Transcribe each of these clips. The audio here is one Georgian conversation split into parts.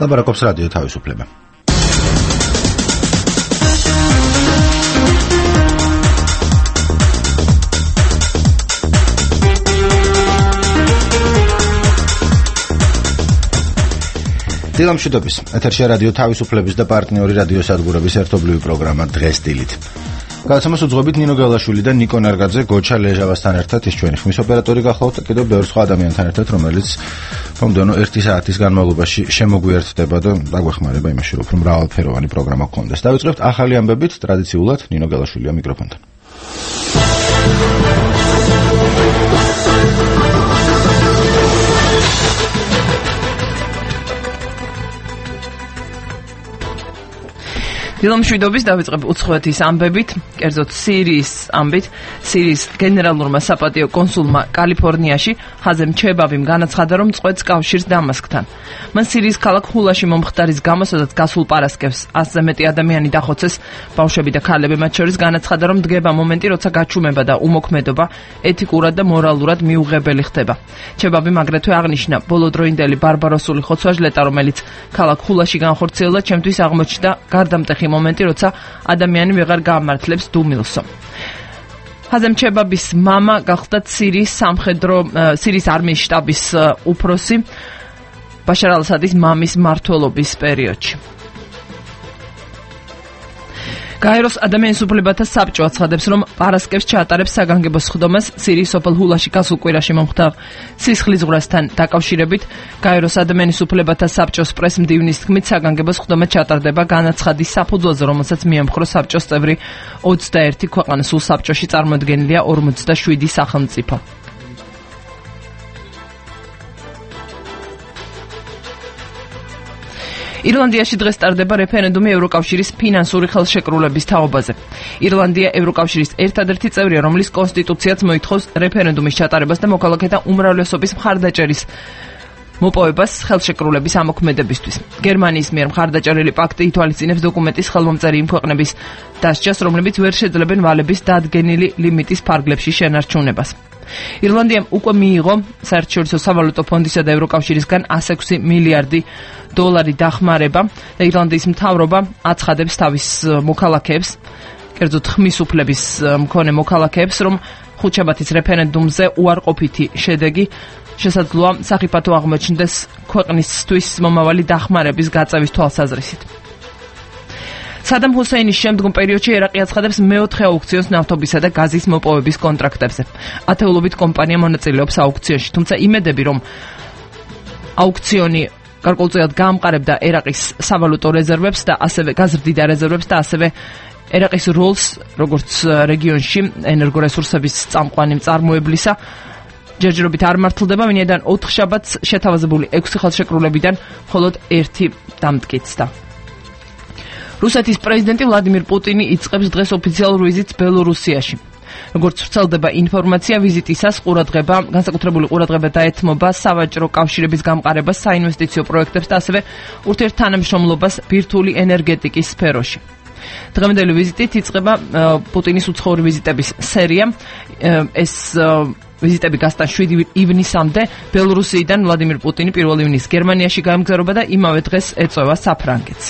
ლაპარაკობს რადიო თავისუფლება. დილა მშვიდობის. ეთერშია რადიო თავისუფლების და პარტნიორი რადიო სადგურების ერთობლივი პროგრამა დღეს დილით. გადაცემას უძღვებით ნინო გელაშვილი და ნიკო ნარგაძე გოჩა ლეჟავასთან ერთად ის ჩვენი ხმის ოპერატორი გახლავთ და კიდევ ბევრ სხვა ადამიანთან ერთად, რომელიც მომდევნო 1 საათის განმავლობაში შემოგვიერთდება და დაგვეხმარება იმაში, რომ მრავალფეროვანი პროგრამა გქონდეს. დავიწყებთ ახალი ამბებით, ტრადიციულად ნინო გელაშვილია მიკროფონთან. დილამშვიდობის დავიწყებ უცხოეთის ამბებით, კერძოდ სირიის ამბით. სირიის გენერალურმა საპატიო კონსულმა კალიფორნიაში ხაზემ ჩებავიმ განაცხადა, რომ წყვეტს კავშირს დამასკთან. მან სირიის ქალაქ ჰულაში მომხდარის გამო, სადაც გასულ პარასკევს 100-ზე მეტი ადამიანი დახოცეს, ბავშვები და ქალები მათ შორის, განაცხადა, რომ დგება მომენტი, როცა გაჩუმება და უმოქმედობა ეთიკურად და მორალურად მიუღებელი ხდება. ჩებავიმ აგრეთვე აღნიშნა, ბოლოდროინდელი ბარბაროსული ხოცვა-ჟლეტა, რომელიც ქალაქ ჰულაში განხორციელდა, ჩემთვის აღმოჩნდა გარდამტეხი მომენტი, როცა ადამიანი ვეღარ გამართლებს დუმილსო. ხაზემ ჩებაბის მამა გახლდათ სირიის არმიის შტაბის უფროსი ბაშარ ალ-ასადის მამის მმართველობის პერიოდში. გაეროს ადამიანის უფლებათა საბჭო აცხადებს, რომ პარასკევს ჩაატარებს საგანგებო სხდომას სირიის სოფელ ჰულაში გასულ კვირაში მომხდარ სისხლისღვრასთან დაკავშირებით. გაეროს ადამიანის უფლებათა საბჭოს პრესმდივნის თქმით, საგანგებო სხდომა ჩატარდება განაცხადის საფუძველზე, რომელსაც მიემხრო საბჭოს წევრი 21 ქვეყანა, სულ საბჭოში წარმოდგენილია 47 სახელმწიფო. ირლანდიაში დღეს ტარდება რეფერენდუმი ევროკავშირის ფინანსური ხელშეკრულების თაობაზე. ირლანდია ევროკავშირის ერთადერთი წევრია, რომლის კონსტიტუციაც მოითხოვს რეფერენდუმის ჩატარებას და მოქალაქეთა უმრავლესობის მხარდაჭერის მოპოვებას ხელშეკრულების ამოქმედებისთვის. გერმანიის მიერ მხარდაჭერილი პაქტი ითვალისწინებს დოკუმენტის ხელმომწერი იმ ქვეყნების დასჯას, რომლებიც ვერ შეძლებენ ვალების დადგენილი ლიმიტის ფარგლებში შენარჩუნებას. ირლანდიამ უკვე მიიღო საერთაშორისო სავალუტო ფონდისა და ევროკავშირისგან 106 მილიარდი დოლარი დახმარება და ირლანდიის მთავრობა აცხადებს თავის მოქალაქეებს, კერძოდ ხმის უფლების მქონე მოქალაქეებს, რომ ხუთშაბათის რეფერენდუმზე უარყოფითი შედეგი შესაძლოა სახიფათო აღმოჩნდეს ქვეყნისთვის მომავალი დახმარების გაწევის თვალსაზრისით. სადამ ჰუსეინის შემდგომ პერიოდში ერაყი აცხადებს მეოთხე აუქციონს ნავთობისა და გაზის მოპოვების კონტრაქტებზე. ათეულობით კომპანია მონაწილეობს აუქციონში, თუმცა იმედები, რომ აუქციონი გარკვეულწილად გაამყარებდა ერაყის სავალუტო რეზერვებს და ასევე გაზრდიდა რეზერვებს და ასევე ერაყის როლს, როგორც რეგიონში ენერგორესურსების წამყვანი მწარმოებლისა, ჯერჯერობით არ მართლდება, ვინაიდან 4 შაბათს შეთავაზებული 6 ხელშეკრულებიდან მხოლოდ 1 დამტკიცდა. რუსეთის პრეზიდენტი ვლადიმირ პუტინი იწყებს დღეს ოფიციალურ ვიზიტს ბელორუსიაში. როგორც ვრცელდება ინფორმაცია, ვიზიტისას განსაკუთრებული ყურადღება დაეთმობა სავაჭრო კავშირების გამყარებას, საინვესტიციო პროექტებს და ასევე ურთიერთთანამშრომლობას ბირთვული ენერგეტიკის სფეროში. დღევანდელი ვიზიტით იწყება პუტინის უცხოური ვიზიტების სერია. ეს ვიზიტები გასტან 7 ივნისამდე. ბელორუსიიდან ვლადიმირ პუტინი 1 ივნისს გერმანიაში გაემგზავრება და იმავე დღეს ეწევა საფრანგეთს.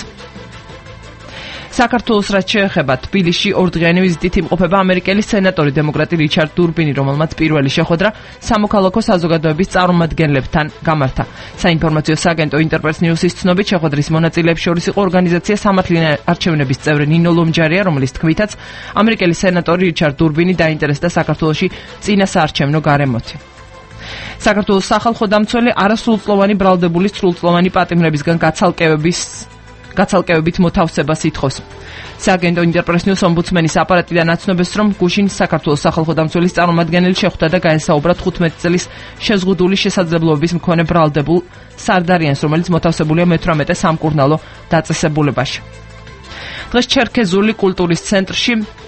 საქართველოს რაც შეეხება თბილისში ორდღიანი ვიზიტით იმყოფება ამერიკელი სენატორი დემოკრატი რიჩარდ დურბინი, რომელმაც პირველი შეხვედრა სამოქალაქო საზოგადოების წარმომადგენლებთან გამართა. საინფორმაციო სააგენტო ინტერპრეს ნიუსის ცნობით, შეხვედრის მონაწილეებს შორის იყო ორგანიზაცია სამართლიანი არჩევნების წევრი ნინო ლომჯარია, რომლის თქმითაც ამერიკელი სენატორი რიჩარდ დურბინი დაინტერესდა საქართველოში წინა საარჩევნო გარემოთი. საქართველოს სახალხო დამცველი არასრულწლოვანი ბრალდებულის სრულწლოვანი პატიმრებისგან გაცალკევებით მოთავსებას ითხოვს. სააგენტო ინტერპრეს ნიუს ომბუდსმენის აპარატიდან აცნობეს, რომ გუშინ საქართველოს სახალხო დამცველის წარმომადგენელი შეხვდა და გაესაუბრა 15 წლის შეზღუდული შესაძლებლობების მქონე ბრალდებულ სარდარიანს, რომელიც მოთავსებულია მე-18 სამკურნალო დაწესებულებაში. დღეს ჩერქეზული კულტურის ცენტრში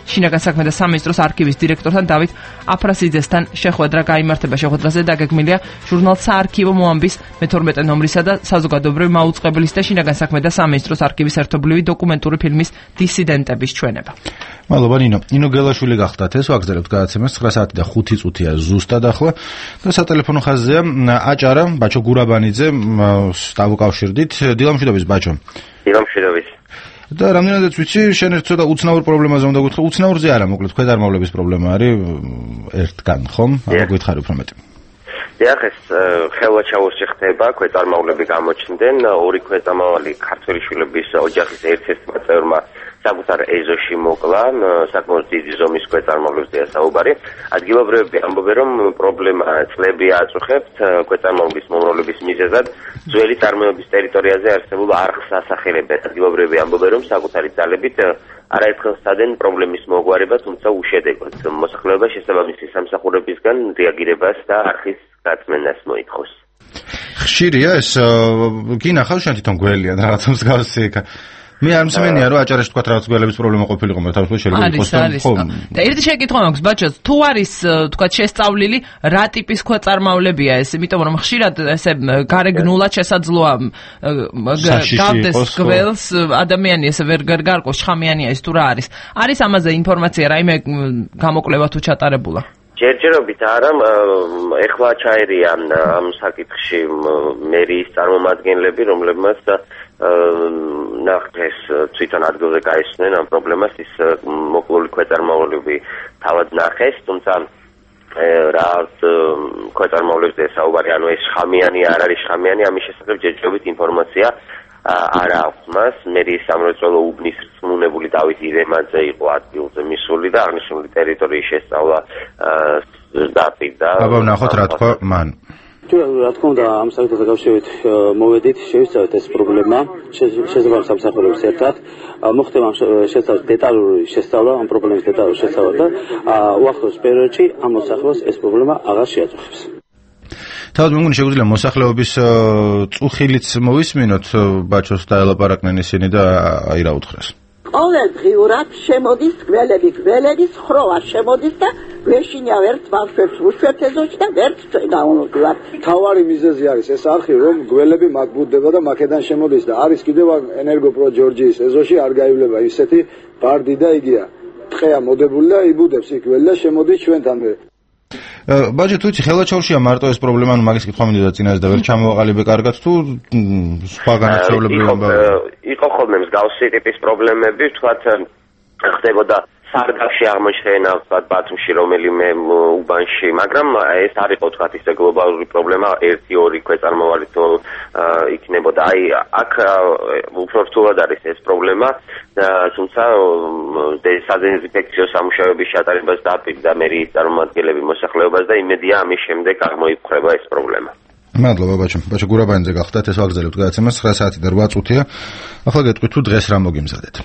შინაგან საქმეთა სამინისტროს არქივის დირექტორთან დავით აფრასიძესთან შეხვედრა გაიმართება. შეხვედრაზე დაგეგმილია ჟურნალ საარქივო მოამბის მე-12 ნომრისა და საზოგადოებრივი მაუწყებლის და შინაგან საქმეთა სამინისტროს არქივის ერთობლივი დოკუმენტური ფილმის დისიდენტების ჩვენება. მადლობა ნინო. ნინო გელაშვილი გახდათ ეს ვაგზალებთ გადაცემას 9 საათი და 5 წუთია ზუსტად ახლა და სატელეფონო ხაზზეა აჭარა ბაჩო გურაბანიძე დავუკავშირდით. დილამშვიდობის ბაჩო. დილამშვიდობის. და რამდენადაც ვიცი, შენ ერთ ცოტა უცნაურ პრობლემაზე უნდა გითხრა. უცნაურზე არა, მოკლედ ქვეწარმავლების პრობლემა არის ერთგან, ხომ? აბა გითხარი უფრო მეტი. დიახ, ეს ხელვაჩაურში ხდება, ქვეწარმავლები გამოჩნდნენ, ორი ქვეწარმავალი ქართველი შვილების ოჯახის ერთ-ერთმა წევრმა საკუთარ ეზოში მოკლა, საკმაოდ დიდი ზომის ქვეწარმავლებზეა საუბარი. ადგილობრივები ამბობენ, რომ პრობლემა წლები აწუხებთ ქვეწარმავლის მომრავლების მიზეზად ძველი წარმოების ტერიტორიაზე არსებულ არხს ასახელებენ. ადგილობრივები ამბობენ, რომ საკუთარი ძალებით არაერთხელ სცადნენ პრობლემის მოგვარება, თუმცა უშედეგოდ. მოსახლეობა შესაბამისი სამსახურებისგან რეაგირებას და არხის გაწმენას მოითხოვს. ხშირია ეს გინახავს შენ თვითონ გველიან რაღაცა მსგავსი იქა. მე არ მსმენია რომ აჭარაში თქვა რაღაც გველების პრობლემა ყოფილიყო, მაგრამ თავისუფლად შეიძლება იყოს ხო. და ერთი შეკითხვა მაქვს ბაჩოს, თუ არის თქვა შესწავლილი რა ტიპის ქვეწარმავლებია ეს, იმიტომ რომ ხშირად ესე გარეგნულად შესაძლოა გავდეს გველს ადამიანი ესე ვერ გარყოს, შხამიანია ეს თუ რა არის. არის ამაზე ინფორმაცია, რაიმე გამოკვლევა თუ ჩატარებულა? ჯერჯერობით არა, ეხლა ჩაერიან ამ საკითხში მერიის წარმომადგენლები, რომლებმაც ნახეს თვითონ ადგილზე გაისმენ ამ პრობლემას, ის მოკლული ქვეწარმავლები თავად ნახეს, თუმცა რა ქვეწარმავლებზე საუბარი, ანუ ეს შხამიანი არ არის შხამიანი, ამის შესახებ ჯერჯერობით ინფორმაცია არა აქვს მას. მერიის სამრეწველო უბნის რწმუნებული დავით ირემაძე იყო ადგილზე მისული და აღნიშნული ტერიტორიის შესწავლა დაპირდა. აბა ვნახოთ რა თქვა მან. რა თქმა უნდა, ამ საკითხთან კავშირებით მოვედით, შევისწავლეთ ეს პრობლემა, შესაბამის სამსახურებს ერთად, მოხდება დეტალური შესწავლა, ამ პრობლემის დეტალური შესწავლა და უახლოეს პერიოდში ამ მოსახლეობას ეს პრობლემა აღარ შეაწუხებს. თავად მე მგონი შეგვიძლია მოსახლეობის წუხილიც მოვისმინოთ, ბაჩოს დაელაპარაკნენ ისინი და აი რა უთხრეს. ყოველდღიურად შემოდის გველების ხროვა შემოდის და გვეშინია ვერც ბავშვებს უშვებთ ეზოში და ვერც გამოვიდივართ. თავარი მიზეზი არის ეს არხი, რომ გველები მაგ ბუდდება და მაკედან შემოდის და არის კიდევ ენერგოპრო ჯორჯიის ეზოში არ გაივლება ისეთი ბარდი და იგია. ტყეა მოდებული და იბუდებს იქ ველი და შემოდის ჩვენთან. ბაჯე თუ იცი ხელვაჩაურშია მარტო ეს პრობლემა, ანუ მაგის კითხვა მინდოდა წინაზე და ვერ ჩამოვაყალიბე კარგად თუ სხვა განაცხადებები იყო ხოლმე მსგავსი ტიპის პრობლემები, თქვათ ხდებოდა სარგავში აღმოჩენა ბათუმში რომელიმე უბანში, მაგრამ ეს არ იყო თქვათ ისე გლობალური პრობლემა, 1-2 ქვეწარმავალი თუ იქნებოდა. აი აქ უფრო რთულად არის ეს პრობლემა, თუმცა სადეზინფექციო სამუშაოების ჩატარებას დაპირდა მერიის წარმომადგენლები მოსახლეობას და იმედია ამის შემდეგ აღმოიფხვრება ეს პრობლემა. მადლობა ბაჩო. ბაჩო გურაბანიძე გახდათ, ეს ვაგზალებთ გადაცემას 9 საათი და 8 წუთია. ახლა გეტყვით თუ დღეს რა მოგიმზადეთ.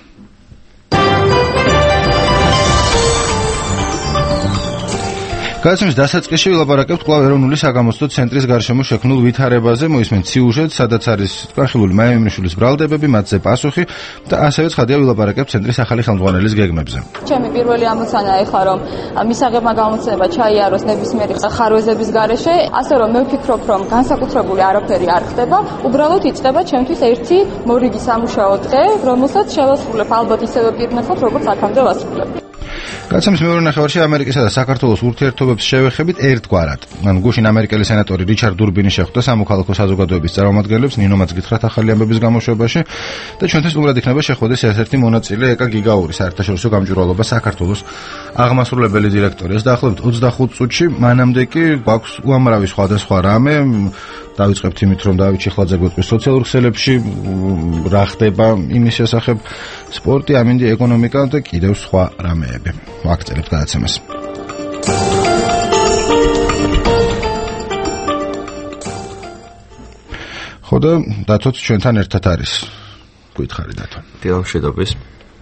გადაცემის დასაწყისში ვილაპარაკებთ კვლავ ეროვნული საგამოცდო ცენტრის გარშემო შექმნილ ვითარებაზე, მოისმენთ სიუჟეტს, სადაც არის განხილული მაიმრიშვილის ბრალდებები, მათზე პასუხი და ასევე ცხადია ვილაპარაკებთ ცენტრის ახალი ხელმძღვანელის გეგმებზე. ჩემი პირველი ამოცანა ეხლა რომ მისაღებმა გამოცდილება ჩაიაროს ნებისმიერი ხარვეზების გარეშე, ასე რომ მე ვფიქრობ, რომ განსაკუთრებული არაფერი არ ხდება, უბრალოდ იწყება ჩემთვის ერთი მორიგი სამუშაო დღე, რომელსაც შევასრულებ ალბათ ისევე პირნახოთ, როგორც აქამდე ვასრულებ. გადაცემის მეორე ნახევარში ამერიკისა და საქართველოს ურთიერთობებს შევეხებით ერთგვარად. გუშინ ამერიკელი სენატორი რიჩარდ დურბინი შეხვდა სამოქალაქო საზოგადოების წარმომადგენლებს ნინომაც გითხრათ ახალი ამბების გამოშვებაში და ჩვენთვის უბრალოდ იქნება შეხვედრის ერთ-ერთი მონაწილე ეკა გიგაური საერთაშორისო გამჭვირვალობა საქართველოს აღმასრულებელი დირექტორი. ეს დაახლოებით 25 წუთში, მანამდე კი გვაქვს უამრავი სხვადასხვა რამე. დავიწყებთ იმით, რომ დავით ჩიხლაძე გვეტყვის სოციალურ ქსელებში რა ხდება იმის შესახებ, სპორტი, ამინდი, ეკონომიკა და კიდევ სხვა რამეები. ვაგრძელებთ გადაცემას. ხო და დათოც ჩვენთან ერთად არის. გითხარი დათო. დილამშვიდობის.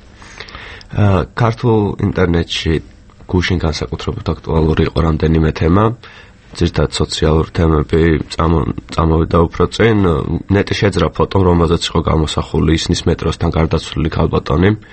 ქართულ ინტერნეტში გუშინ განსაკუთრებით აქტუალური იყო რამდენიმე თემა. ზუსტად სოციალურ თემები წამოვიდა უფრო წინ. ნეტი შეძრა ფოტო, რომელზეც იყო გამოსახული ისნის მეტროსთან გარდაცვლილი ქალბატონი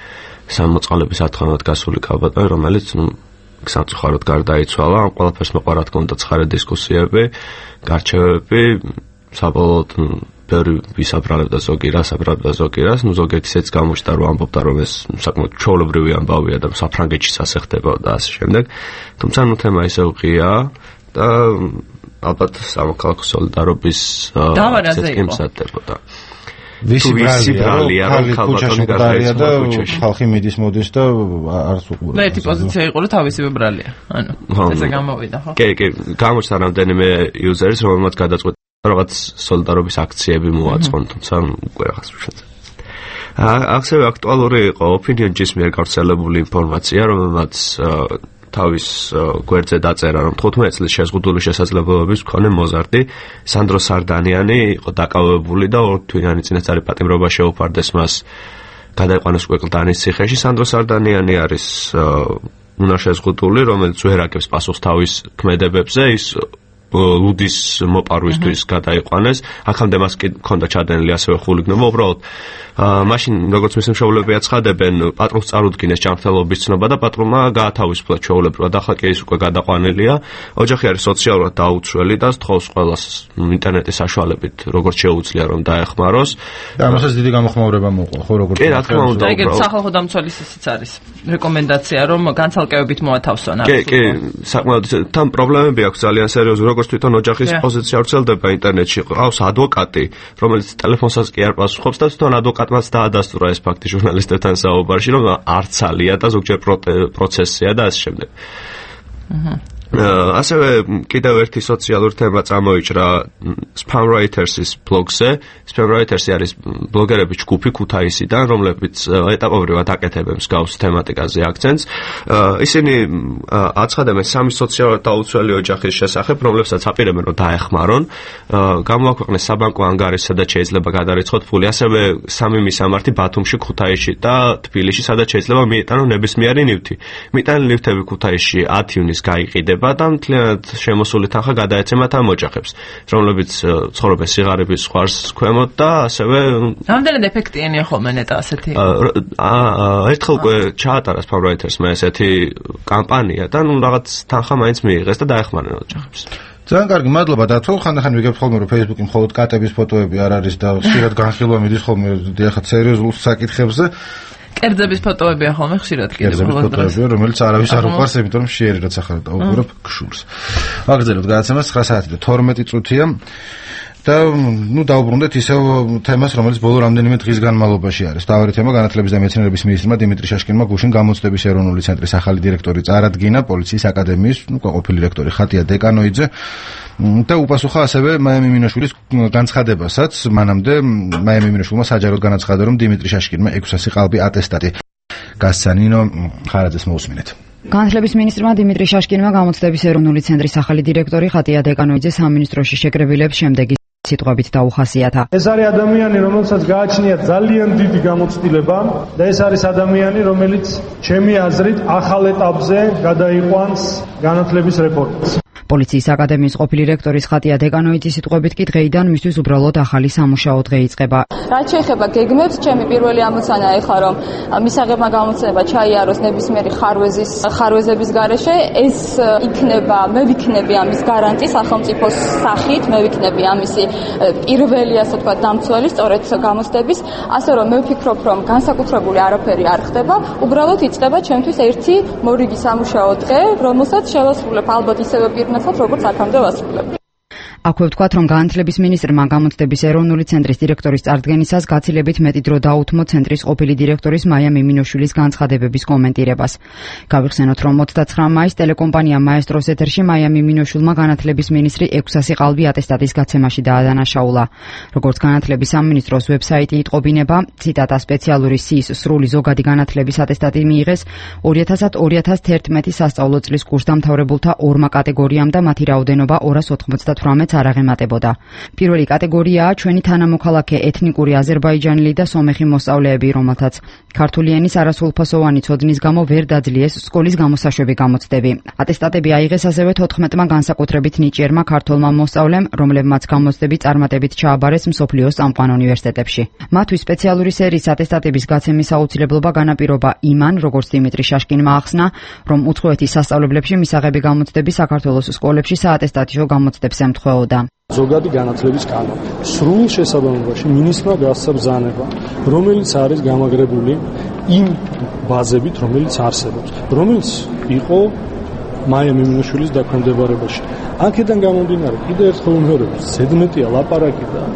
სამოწყალების ათხოვნად გასული კალბატონი, რომელიც სამწუხაროდ გარდაიცვალა. ამ ყველაფერს მოყვა რა თქმა უნდა ცხარე დისკუსიები, გარჩევები, საბოლოოდ ბევრი ვისაბრალებდა ზოგი რას, აბრალებდა ზოგი რას, ზოგიერთი ისეც გამოჩნდა, რომ ამბობდა, რომ ეს საკმაოდ ჩვეულებრივი ამბავია და საფრანგეთში ასე ხდება და ასე შემდეგ. თუმცა თემა ისევ ღიაა და ალბათ სამოქალაქო სოლიდარობის იმსადდებოდა. ვისი ბრალია, რომ ქუჩაში გადაია და ხალხი მიდის მოდის და არც უყურებს. ერთი პოზიცია იყო, რომ თავისივე ბრალია. ანუ ესე გამოვიდა, ხო? კი, გამოჩნდა რამდენიმე იუზერის, რომელმაც გადაწყვეტა რაღაც სოლიდარობის აქციები მოაწყონ, თუმცა უკვე რაღაც შეძლო. ასევე აქტუალური იყო ოპინიონჯის მიერ გავრცელებული ინფორმაცია, რომელმაც თავის გვერდზე დაწერა, რომ 15 წლის შეზღუდული შესაძლებლობების მქონე მოზარდი სანდრო სარდანიანი იყო დაკავებული და 2 თვიანი წინასწარი პატიმრობა შეუფარდეს მას გადაიყვანეს ქვეყნდანის ციხეში. სანდრო სარდანიანი არის უნარშეზღუდული, რომელიც ვერ აგებს პასუხს თავის ქმედებებზე, ის ლუდის მოპარვისთვის გადაიყვანეს. აქამდე მას კი ჰქონდა ჩადენილი ასევე ხულიგნობა. უბრალოდ მაშინ როგორც მისი მშობლები აცხადებენ, პატრონს წარუდგინეს ჯანმრთელობის ცნობა და პატრონმა გაათავისუფლა ჩვეულებრივად. ახლა კი ის უკვე გადაყვანილია. ოჯახი არის სოციალურად დაუცველი და სთხოვს ყველას ინტერნეტის საშუალებით, როგორც შეუძლია რომ დაეხმაროს. და ამასაც დიდი გამოხმაურება მოყვა, ხო როგორც კი, რა თქმა უნდა. ეგრეთ სახალხო დამცველის ისიც არის რეკომენდაცია, რომ განცალკევებით მოათავსონ. კი, საკმაოდ თან პრობლემები აქვს ძალიან სერიოზული, როგორც თვითონ ოჯახის პოზიცია ვრცელდება ინტერნეტში. ყავს ადვოკატი, რომელიც ტელეფონსაც კი არ პასუხობს და თვითონ ადვოკატმაც დაადასტურა ეს ფაქტი ჟურნალისტებთან საუბარში, რომ არცალია და ზოგჯერ პროცესია და ასე შემდეგ. ასევე კიდევ ერთი სოციალური თემა წამოიჭრა Spam Writers-ის ბლოგზე. Spam Writers-ი არის ბლოგერების ჯგუფი ქუთაისიდან, რომლებიც ეტაპობრივად აკეთებენ მსგავს თემატიკაზე აქცენტს. ისინი აცხადებენ სამი სოციალურად დაუცველი ოჯახის შესახებ, რომლებსაც აპირებენ რომ დაეხმარონ, გამოაქვეყნეს საბანკო ანგარიში, სადაც შეიძლება გადარიცხოთ ფული. ასევე სამი მისამართი ბათუმში, ქუთაისში და თბილისში, სადაც შეიძლება მიეტანონ ნებისმიერი ნივთი. მიტანილი ნივთები ქუთაისში 10 ივნისს გაიყიდება და მთლიანად შემოსული თანხა გადაეცემათ ამ ოჯახებს, რომლებიც ცხოვრობენ სიღარიბის ზღვარს ქვემოთ და ასევე რამდენად ეფექტიანია ხოლმე ნეტა ასეთი? ერთხელ უკვე ჩაატარა Spam Writers-მა ესეთი კამპანია და რაღაც თანხა მაინც მიიღეს და დაეხმარნენ ოჯახებს. ძალიან კარგი, მადლობა დათო. ხანდახან ვიგებთ ხოლმე რომ Facebook-ი მხოლოდ კატების ფოტოები არ არის და ხშირად განხილვა მიდის ხოლმე დიახ სერიოზულ საკითხებზე. კერძების ფოტოებია ხოლმე ხშირად კიდევ კერძების ფოტოებია, რომელიც არავის არ უყვარს, იმიტომ რომ შეერი რაც ახლა დაუყურებ ქშულს. აგრძელოთ გადაცემა 9 საათი და 12 წუთია და დაუბრუნდეთ ისევ თემას, რომელიც ბოლო რამდენიმე დღის განმავლობაში არის. თავი თემა განათლების და მეცნიერების მინისტრმა დიმიტრი შაშკინმა გუშინ გამოცდების ეროვნული ცენტრის ახალი დირექტორი წარადგინა, პოლიციის აკადემიის ყოფილი რექტორი ხატია დეკანოიძე და უპასუხა ასევე მაია მინაშვილის განცხადებასაც. მანამდე მაია მინაშვილმა საჯაროდ განაცხადა, რომ დიმიტრი შაშკინმა 600 ყალბი ატესტატი გასცა. ნინო ხარაძეს მოусმინეთ. განათლების მინისტრმა დიმიტრი შაშკინმა გამოცდების ეროვნული ცენტრის ახალი დირექტორი ხატია დეკანოიძე სამინისტროში შეკრებილებს შემდეგი სიტყვებით დაუხასიათა. ეს არის ადამიანი, რომელსაც გააჩნია ძალიან დიდი გამოცდილება და ეს არის ადამიანი, რომელიც ჩემი აზრით ახალ ეტაპზე გადაიყვანს განათლების რეფორმას. პოლიციის აკადემიის ყოფილი რექტორის ხატია დეკანოიძის სიტყვებით კი დღეიდან მისთვის უბრალოდ ახალი სამუშაო დღე იწყება. რაც შეეხება გეგმებს, ჩემი პირველი ამოცანა ეხლა რომ მისაღებმა გამოცდილება ჩაიაროს ნებისმიერი ხარვეზების გარეშე, ეს იქნება, მე ვიქნები ამის გარანტი სახელმწიფოს სახით, მე ვიქნები ამისი პირველი, ასე ვთქვათ, დამცველი სწორედ გამოცდების, ასე რომ მე ვფიქრობ, რომ განსაკუთრებული არაფერი არ ხდება, უბრალოდ იწყება ჩემთვის ერთი მორიგი სამუშაო დღე, რომელსაც შევასრულებ ალბათ ისევე პირნაცვლად, როგორც აქამდე ვასრულებ. აქვე ვთქვათ, რომ განათლების მინისტრმა გამოცდების ეროვნული ცენტრის დირექტორის წარდგენისას გაცილებით მეტი დრო დაუთმო ცენტრის ყოფილი დირექტორის მაია მიმინოშვილის განცხადებების კომენტირებას. გავიხსენოთ, რომ 29 მაისს ტელეკომპანია მაესტროს ეთერში მაია მიმინოშვილმა განათლების მინისტრი 600 ყალბი ატესტატის გაცემაში დაადანაშაულა. როგორც განათლების სამინისტროს ვებსაიტი იტყობინება, ციტატა სპეციალური სიის სრული ზოგადი განათლების ატესტატი მიიღეს 2000-2011 სასწავლო წლის კურსდამთავრებულთა ორმა კატეგორიამ და მათი რაოდენობა 298 არ აღემატებოდა. პირველი კატეგორიაა ჩვენი თანამოქალაქე ეთნიკური აზერბაიჯანელი და სომეხი მოსწავლეები, რომელთაც ქართული ენის არასრულფასოვანი ცოდნის გამო ვერ დაძლიეს სკოლის გამოსაშვები გამოცდები. ატესტატები აიღეს ასევე 14-მა განსაკუთრებით ნიჭიერმა ქართველმა მოსწავლემ, რომლებმაც გამოცდები წარმატებით ჩააბარეს მსოფლიოს წამყვან უნივერსიტეტებში. მათთვის სპეციალური სერიის ატესტატების გაცემის აუცილებლობა განაპირობა იმან, როგორც დიმიტრი შაშკინმა ახსნა, რომ უცხოეთის სასწავლებლებში მისაღები გამოცდები საქართველოს სკოლებში საატესტატიო გამოცდებს ემთხვეოდა. ზოგადი განათლების კანონი. სრულ შესაბამებაში მინისტრმა გასცა ბრძანება, რომელიც არის გამაგრებული იმ ბაზებით, რომელიც არსებობს, რომელიც იყო მაია მიმინოშვილის დაქვემდებარებაში. აქედან გამომდინარე, კიდევ ერთხელ ვიმეორებ, ზედმეტია ლაპარაკი და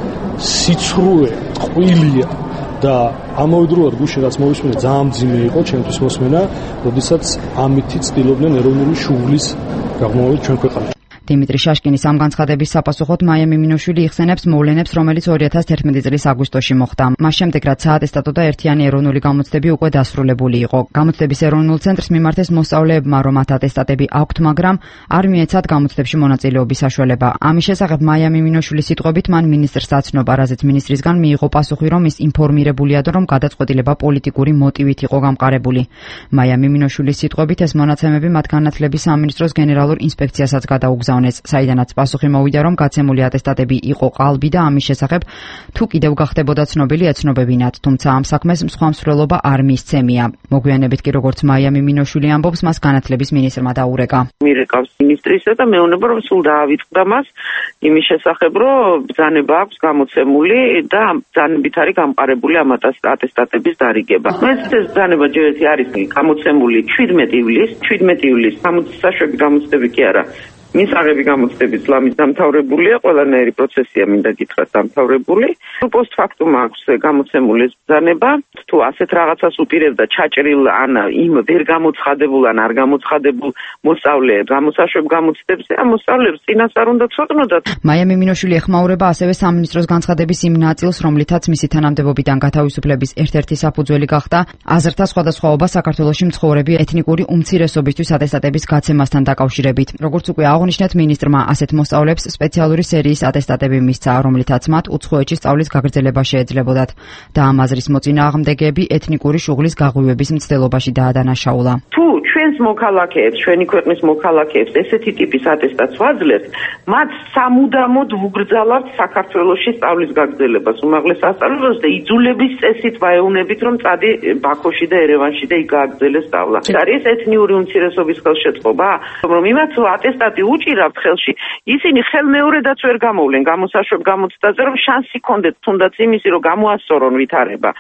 სიცრუე, ტყუილია და ამავდროულად გუშინ რაც მოვისმინე, ძალიან მძიმე იყო ჩემთვის მოსმენა, როდესაც ამითი ცდილობდნენ ეროვნული შუღლის გაღმოვარდნას ჩვენ ქვეყანაში. დიმიტრი შაშკინის ამ განცხადების საპასუხოდ მაია მიმინოშვილი იხსენებს მოვლენებს, რომელიც 2011 წლის აგვისტოში მოხდა. მას შემდეგ, რაც საატესტატო და ერთიანი ეროვნული გამოცდები უკვე დასრულებული იყო. გამოცდების ეროვნულ ცენტრს მიმართეს მოსწავლეებმა, რომ მათ ატესტატები აქვთ, მაგრამ არ მიეცათ გამოცდებში მონაწილეობის საშუალება. ამის შესახებ მაია მიმინოშვილის სიტყვებით მან მინისტრს აცნობა, რაზეც მინისტრისგან მიიღო პასუხი, რომ ის ინფორმირებულია და რომ გადაწყვეტილება პოლიტიკური მოტივით იყო გამყარებული. მაია მიმინოშვილის სიტყვებით ეს მონაცემები მათ განათლების სამინისტროს გენერალურ ინსპექციასაც გადაუგზავნეს. საიდანაც პასუხი მოვიდა, რომ გაცემული ატესტატები იყო ყალბი და ამის შესახებ თუ კიდევ გახდებოდა ცნობილი ეცნობებინათ, თუმცა ამ საქმეს სხვა მსვლელობა არ მისცემია. მოგვიანებით კი როგორც მაია მიმინოშვილი ამბობს, მას განათლების მინისტრმა დაურეკა. მირეკავს მინისტრისა და მეუბნება, რომ სულ დაავიწყდა მას იმის შესახებ, რომ ბრძანება აქვს გამოცემული და ბრძანებით არის გამყარებული ამ ატესტატების დარიგება. ეს ბრძანება ჯერ არის გამოცემული 17 ივლისს, საშვები გამოცდები კი არა. მისაღები გამოცდების ლამის დამთავრებულია, ყველანაირი პროცესია მინდა გითხრათ დამთავრებული. პოსტფაქტუმ აქვს გამოცემული ბრძანება, თუ ასეთ რაღაცას უპირებდა ჩაჭრილ ან იმ ვერ გამოცხადებულ ან არ გამოცხადებულ მოსწავლე გამოსაშვებ გამოცდებს, ამ მოსწავლეებს წინასწარ უნდა ცოდნოდათ. მაია მიმინოშვილი ეხმაურება ასევე სამინისტროს განცხადების იმ ნაწილს, რომლითაც მისი თანამდებობიდან გათავისუფლების ერთ-ერთი საფუძველი გახდა აზრთა სხვადასხვაობა საქართველოში მცხოვრები ეთნიკური უმცირესობისთვის ატესტატების გაცემასთან დაკავშირებით. როგორც უკვე აღნიშნეთ, მინისტრმა ასეთ მოსწავლეებს სპეციალური სერიის ატესტატები მისცა, რომლითაც მათ უცხოეთში სწავლის გაგრძელება შეეძლებოდათ და ამ აზრის მოწინააღმდეგეები ეთნიკური შუღლის გაღვივების მცდელობაში დაადანაშაულა. თუ ჩვენს მოქალაქეებს, ჩვენი ქვეყნის მოქალაქეებს ესეთი ტიპის ატესტატს ვაძლევთ, მათ სამუდამოდ ვუგრძალებთ საქართველოში სწავლის გაგრძელებას უმაღლეს სასწავლებელს და იძულების წესით ვაეუბნებით, რომ წადი ბაქოში და ერევანში და იქ გააგრძელე სწავლა. არის ეთნიური უმცირესობის ხელშეწყობა, რომ იმათ ატესტატი უჭირავთ ხელში, ისინი ხელმეორედაც ვერ გამოვლენ გამოსაშვებ გამოცდაზე, რომ შანსი ქონდეთ თუნდაც იმისი, რომ გამოასწორონ ვითარება.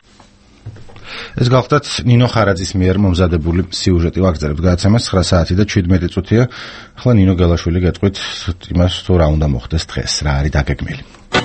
ეს გახლდათ ნინო ხარაძის მიერ მომზადებული სიუჟეტი. ვაგრძელებთ გადაცემას 9 საათი და 17 წუთია. ახლა ნინო გელაშვილი გეტყვით იმას, თუ რა უნდა მოხდეს დღეს, რა არის დაგეგმილი.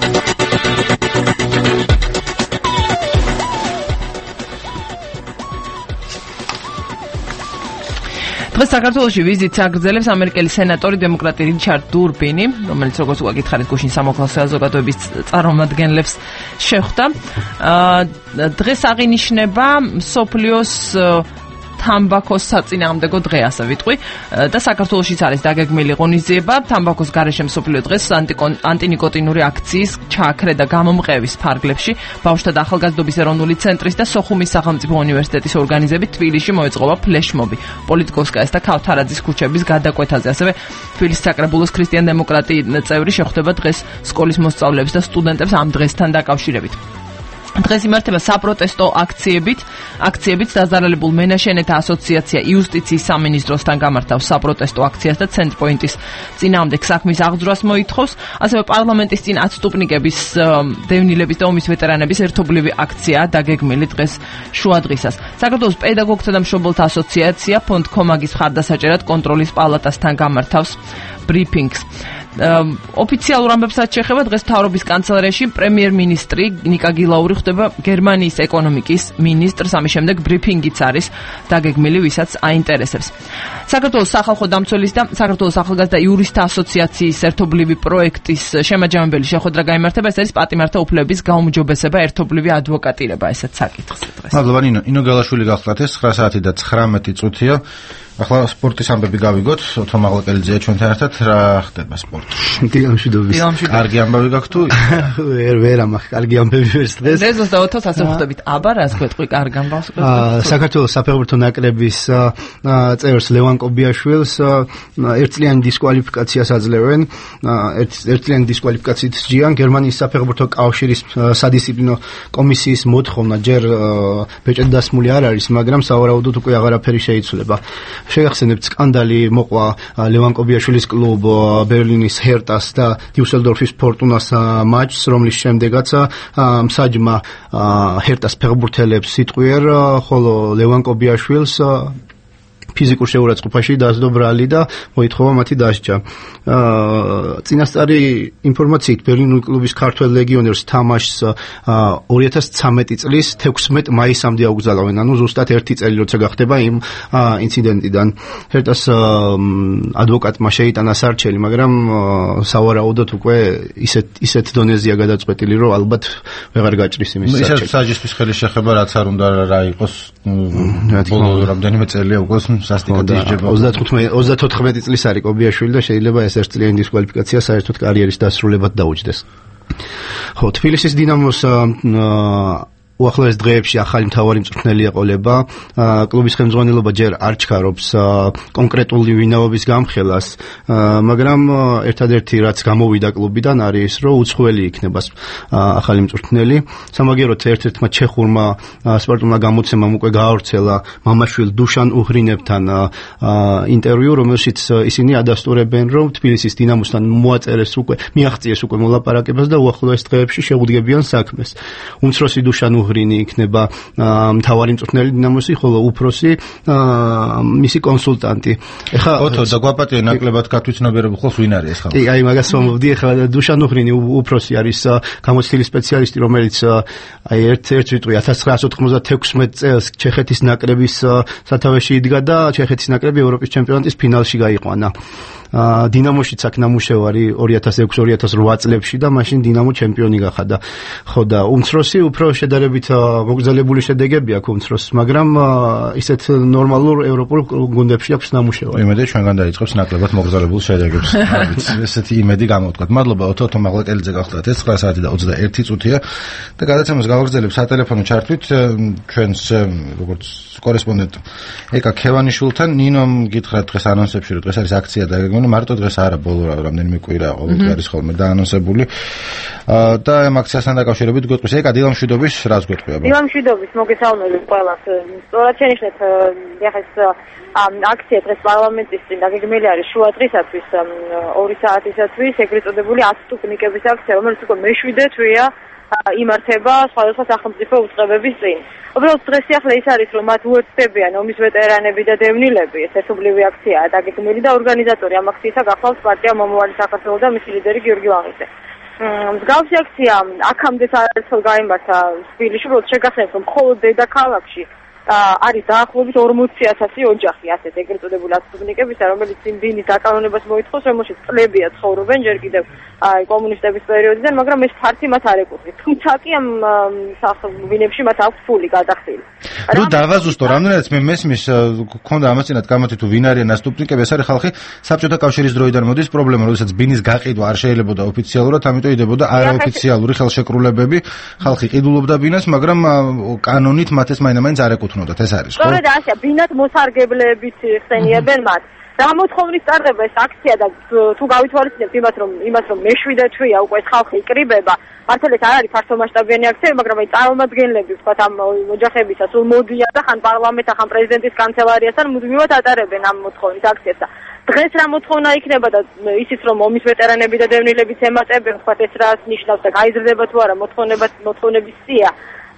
დღეს საქართველოში ვიზიტს აგრძელებს ამერიკელი სენატორი დემოკრატი რიჩარდ დურბინი, რომელიც როგორც უკვე გითხარით გუშინ სამოქალაქო საზოგადოების წარმომადგენლებს შეხვდა. დღეს აღინიშნება მსოფლიოს თამბაქოს საწინააღმდეგო დღე, ასე ვიტყვი, და საქართველოშიც არის დაგეგმილი ღონისძიება თამბაქოს გარეშე მსოფლიო დღეს ანტინიკოტინური აქციის ჩააქრედა გამომყევის ფარგლებში ბავშვთა და ახალგაზრდობის ეროვნული ცენტრის და სოხუმის სახელმწიფო უნივერსიტეტის ორგანიზებით თბილისში მოეწყობა ფლეშმობი პოლიტიკოსკაის და ქავთარაძის ქუჩების გადაკვეთაზე. ასევე თბილისის საკრებულოს ქრისტიან-დემოკრატი წევრი შეხვდება დღეს სკოლის მოსწავლეებს და სტუდენტებს ამ დღესთან დაკავშირებით. დღეს იმართება საპროტესტო აქციებით დაზარალებულ მენაშენეთა ასოციაცია იუსტიციის სამინისტროსთან გამართავს საპროტესტო აქციას და ცენტრპოინტის წინააღმდეგ საქმის აღძვრას მოითხოვს. ასევე პარლამენტის წინ ათსტუპნიკების დევნილების და ომის ვეტერანების ერთობლივი აქცია დაგეგმილი დღეს შუადღისას. საქართველოს პედაგოგთა და მშობელთა ასოციაცია ფონდ კომაგის მხარდასაჭერად კონტროლის პალატასთან გამართავს ბრიფინგს. ოფიციალურ ამბებსაც შეეხება დღეს მთავრობის კანცელარიაში პრემიერ-მინისტრი ნიკა გილაური ხდება გერმანიის ეკონომიკის მინისტრს. ამის შემდეგ ბრიფინგიც არის დაგეგმილი, ვისაც აინტერესებს. საქართველოს სახალხო დამცველის და საქართველოს ახალგაზრდა იურისტთა ასოციაციის ერთობლივი პროექტის შემაჯამებელი შეხვედრა გაიმართება. ეს არის პატიმართა უფლებების გაუმჯობესება, ერთობლივი ადვოკატირება, ესეც საკითხს დღეს. მადლობა ნინო. ინო გელაშვილი გახლდათ ეს 9 საათი და 19 წუთია. ახლა სპორტის ამბები გავიგოთ, ოთო მაღლაკელიძეა ჩვენთან ერთად, რა ხდება სპორტში? დილამშვიდობის. კარგი ამბავი გაქვთ თუ? ვერ ამახ, კარგი ამბები ვერც დღეს. რეზოს და ოთოს ასე ხვდებით. აბა რას გვეტყვი კარგ ამბავს? საქართველოს საფეხბურთო ნაკრების წევრს ლევან კობიაშვილს ერთწლიანი დისკვალიფიკაციას აძლევენ. ერთწლიანი დისკვალიფიკაციით სჯიან გერმანიის საფეხბურთო კავშირის სადისციპლინო კომისიის მოთხოვნა ჯერ ბეჭედ დასმული არ არის, მაგრამ სავარაუდოდ უკვე აღარაფერი შეიცვლება. შეგახსენებთ, სკანდალი მოყვა ლევან კობიაშვილის კლუბ ბერლინის ჰერტას და დიუსელდორფის ფორტუნას მატჩს, რომლის შემდეგაც მსაჯმა ჰერტას ფეხბურთელებს იტყვიერ, ხოლო ლევან კობიაშვილს ფიზიკურ შეურაცხყოფაში დასდო ბრალი და მოითხოვა მათი დასჯა. წინასწარი ინფორმაციით ბერლინური კლუბის ქართველ ლეგიონერს თამაშს 2013 წლის 16 მაისამდე აუგზავნავენ, ანუ ზუსტად 1 წელი როცა გახდება იმ ინციდენტიდან. ჰერტას ადვოკატმა შეიტანა სარჩელი, მაგრამ სავარაუდოდ უკვე ისეთ დონეზეა გადაწყვეტილი, რომ ალბათ ვეღარ გაჭრის იმის სარჩელი. ისეთ საჯისთვის ხელი შეხება, რაც არ უნდა რა იყოს ბოლო რამდენიმე წელია უკვე სასტიკად ისჯება. 34 წლის არის კობიაშვილი და შეიძლება ეს ერთწლიანი დისკვალიფიკაცია საერთოდ კარიერის დასრულებად დაუჯდეს. ხო, თბილისის დინამოს უახლოეს დღეებში ახალი მთავარი მწვრთნელი ეყოლება. კლუბის ხელმძღვანელობა ჯერ არ ჩქარობს კონკრეტული ვინაობის გამხელას, მაგრამ ერთადერთი რაც გამოვიდა კლუბიდან არის, რომ უცხოელი იქნება ახალი მწვრთნელი. სამაგეროთ ერთ-ერთმა ჩეხურმა სპორტულმა გამოცემამ უკვე გაავრცელა მამაშვილ დუშან უღრინებთან ინტერვიუ, რომელშიც ისინი ადასტურებენ, რომ თბილისის დინამოსთან მიაღწიეს უკვე მოლაპარაკებას და უახლოეს დღეებში შეუდგებიან საქმეს. უმცროსი დუშან უღრინი იქნება მთავარი მწვრთნელი დინამოსი, ხოლო უფროსი მისი კონსულტანტი. ეხლა ოთო და გვაპატიე ნაკლებად გათვითცნობიერებულ ხოლს ვინ არის ახლა? კი, აი მაგას ვამბობდი, ეხლა დუშან უღრინი უფროსი არის გამოცდილი სპეციალისტი, რომელიც აი ერთ რიტყვი 1996 წელს ჩეხეთის ნაკრების სათავეში იდგა და ჩეხეთის ნაკრები ევროპის ჩემპიონატის ფინალში გაიყვანა. დინამოშიც აქ ნამუშევარი 2006-2008 წლებში და მაშინ დინამო ჩემპიონი გახადა. ხო და უმცროსი უფრო შედარებით მოგზალებული შედეგები აქვს უმცროსს, მაგრამ ისეთ ნორმალურ ევროპულ გუნდებში აქვს ნამუშევარი. იმედი ჩვენგან დაიწყებს ნაკლებად მოგზალებულ შედეგებს. ესეთი იმედი გამოვთქვათ. მადლობა ოთო მაღლაკელიძე გახლდათ. ეს 9 საათი და 21 წუთია და გადაცემას გავაგრძელებ სატელეფონო ჩართვით ჩვენს როგორც კორესპონდენტ ეკა ქევანიშვილთან. ნინომ გითხრათ დღეს ანონსებში, რომ დღეს არის აქცია და მარტო დღეს არა, ბოლო რამდენიმე კვირა ყოველდღე არის ხოლმე დაანონსებული და ამ აქციასთან დაკავშირებით გვეტყვის ეკა დილამშვიდობის, რას გვეტყვი აბა? დილამშვიდობის, მოგესალმებით ყველას. სწორად შენიშნეთ, ეხეს აქცია დღეს პარლამენტის წინ დაგეგმილი არის შუა დღისათვის 2 საათისათვის, ეგრეთ წოდებული 100 სტუპნიკების აქცია, რომელიც უკვე მე-7 თვეა იმართება სხვადასხვა სახელმწიფო უწყებების წინ. უბრალოდ დღეს ახლა ის არის, რომ მათ უერთდებიან ომის ვეტერანები და დევნილები, ეს ერთობლივი აქციაა დაგეგმილი და ორგანიზატორი ამ აქციისა გახლავს პარტია მომავალი საქართველო და მისი ლიდერი გიორგი ვაღიძე. მსგავსი აქცია აქამდე საერთოდ გაიმართა თბილისში, უბრალოდ შეგახსენებთ, რომ მხოლოდ დედაქალაქში არის დაახლოებით 40,000 ოჯახი, ასეთ ეგრეთ წოდებული ათწლნიკებისა, რომელიც იმ დინის დაკანონებას მოითხოვს, რომელშიც წლებია ცხოვრობენ ჯერ კიდევ კომუნისტების პერიოდიდან, მაგრამ ეს ფაქტი მათ არ ეკუთვნის. თუმცა კი ამ სახლობინებში მათ აქვს ფული გადახდილი. ნუ დავაზუსტო, რამდენადაც მე მესმის გქონდა ამასწინათ კამათი თუ ვინ არიან ასტუპნიკები, ეს არის ხალხი საბჭოთა კავშირის დროიდან მოდის პრობლემა, როდესაც ბინის გაყიდვა არ შეიძლებოდა ოფიციალურად, ამიტომ იდებოდა არაოფიციალური ხელშეკრულებები, ხალხი ყიდულობდა ბინას, მაგრამ კანონით მათ ეს მაინც არ ეკუთვნოდათ, ეს არის, ხო? სწორედ ასეა, ბინათ მოსარგებლეებით ხსენიებენ მათ. რა მოთხოვნის ტარდება ეს აქცია და თუ გავითვალისწინებთ იმას რომ მე-7 თვეა უკვე ეს ხალხი იკრიბება, მართალაც არ არის ფართომასშტაბიანი აქცია, მაგრამ აი წარმომადგენლები ვთქვათ ამ ოჯახებისა სულ მოდიან და ხან პარლამენტთან, ხან პრეზიდენტის კანცელარიასთან მუდმივად ატარებენ ამ მოთხოვნის აქციას და დღეს რა მოთხოვნა იქნება და ისიც რომ ომის ვეტერანები და დევნილებიც ემატებიან, ვთქვათ ეს რას ნიშნავს და გაიზრდება თუ არა მოთხოვნების სია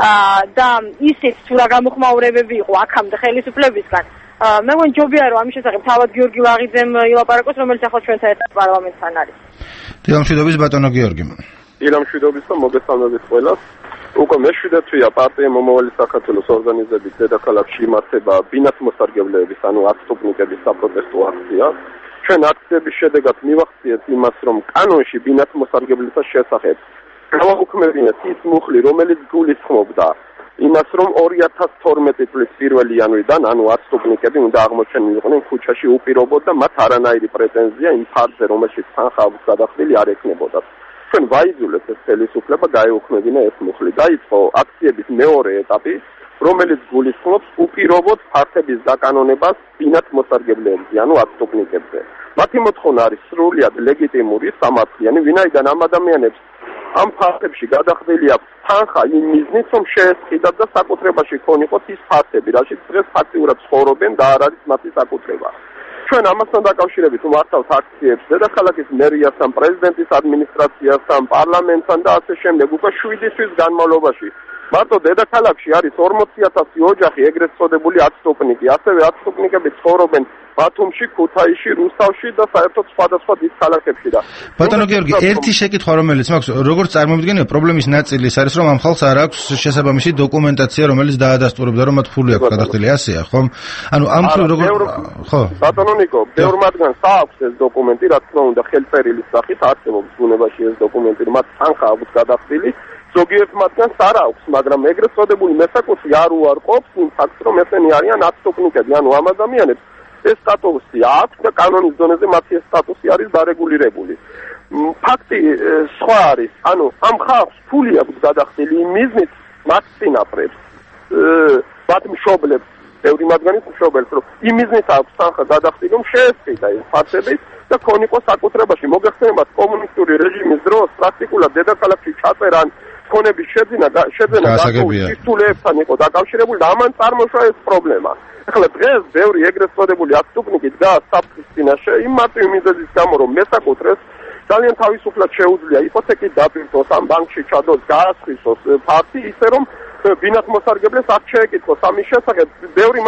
და ისიც თუ რა გამოხმაურებები იყო აქამდე ხელისუფლებისგან. მე მგონი ჯობია რომ ამის შესახებ თავად გიორგი ვაღიძემ ილაპარაკოს, რომელიც ახლა ჩვენთან ერთად პარლამენტთან არის. დილამშვიდობის ბატონო გიორგი. დილამშვიდობის და მოგესალმებით ყველას. უკვე მე-7 თვეა პარტია მომავალი საქართველოს ორგანიზებით დედაქალაქში იმართება ბინათ მოსარგებლეების, ანუ ათწლნიკების საპროტესტო აქცია. ჩვენ აქციების შედეგად მივახციეთ იმას, რომ კანონში ბინათ მოსარგებლეთა შესახებ გავაუქმებინეთ ის მუხლი, რომელიც გულისხმობდა იმას, რომ 2012 წლის 1 იანვრიდან, ანუ აცტოპნიკები უნდა აღმოჩენილიყვნენ ქუჩაში უპირობოდ და მათ არანაირი პრეტენზია იმ ფაქტზე, რომელშიც თანხა აქვს გადახდილი, არ ექნებოდათ. ჩვენ ვაიძულეთ ეს ხელისუფლება გაეუქმებინა ეს მუხლი. დაიწყო აქციების მეორე ეტაპი, რომელიც გულისხმობს უპირობოდ ფართების დაკანონებას ბინათ მოსარგებლეებზე, ანუ აცტოპნიკებზე. მათი მოთხოვნა არის სრულიად ლეგიტიმური, სამართლიანი, ვინაიდან ამ ადამიანებს ამ ფაქტებში გადახდილი აქვს თანხა იმ მიზნით, რომ შეესყიდათ და საკუთრებაში ქონიყოთ ის ფაქტები, რაშიც დღეს ფაქტიურად ცხოვრობენ და არ არის მათი საკუთრება. ჩვენ ამასთან დაკავშირებით ვმართავთ აქციებს დედაქალაქის მერიასთან, პრეზიდენტის ადმინისტრაციასთან, პარლამენტთან და ასე შემდეგ. უკვე 7 თვის განმავლობაში მარტო დედაქალაქში არის 40,000 ოჯახი, ეგრეთ წოდებული აცტოპნიკი. ასევე აცტოპნიკები ცხოვრობენ ბათუმში, ქუთაისში, რუსთავში და საერთოდ სხვადასხვა დიდ ქალაქებში და ბატონო გიორგი, ერთი შეკითხვა რომელიც მაქვს, როგორც წარმოვიდგენია, პრობლემის ნაწილი ის არის, რომ ამ ხალხს არ აქვს შესაბამისი დოკუმენტაცია, რომელიც დაადასტურებდა, რომ მათ ფული აქვს გადახდილი, ასეა, ხო? ანუ ამ ხო. ბატონო ნიკო, ბევრ მათგანს აქვს ეს დოკუმენტი, რა თქმა უნდა, ხელწერილის სახით არსებობს ბუნებაში ეს დოკუმენტი, მათ თანხა აქვს გადახდილი. ზოგიერთ მათგანს არ აქვს, მაგრამ ეგრეთ წოდებული მესაკუთრი არ უარყოფს იმ ფაქტს, რომ ესენი არიან აცტოპნიკები, ანუ ამ ადამიანებს ეს სტატუსი აქვს და კანონის დონეზე მათი ეს სტატუსი არის დარეგულირებული. ფაქტი სხვა არის, ანუ ამ ხალხს ფული აქვს გადახდილი იმ მიზნით, მათ წინაპრებს, მათ მშობლებს, ბევრი მათგანის მშობელს, რომ იმ მიზნით აქვს თანხა გადახდილი, რომ შეესყიდა ეს ფაქტები და ქონიყო საკუთრებაში. მოგეხსენებათ კომუნისტური რეჟიმის დროს პრაქტიკულად დედაქალაქში ჩაწერან ქონების შეძენა გასაგებია იყო დაკავშირებული და ამან წარმოშვა ეს პრობლემა. ახლა დღეს ბევრი ეგრეთ წოდებული აცტოპნიკი დგას საფრთხის წინაშე იმ მარტივი მიზეზის გამო, რომ მესაკუთრეს ძალიან თავისუფლად შეუძლია იპოთეკით დაპირწოს, ამ ბანკში ჩადოს, გაასხისოს ფაქტი, ისე რომ ბინათ მოსარგებლეს არ შეეკითხოს ამის შესახებ. ბევრი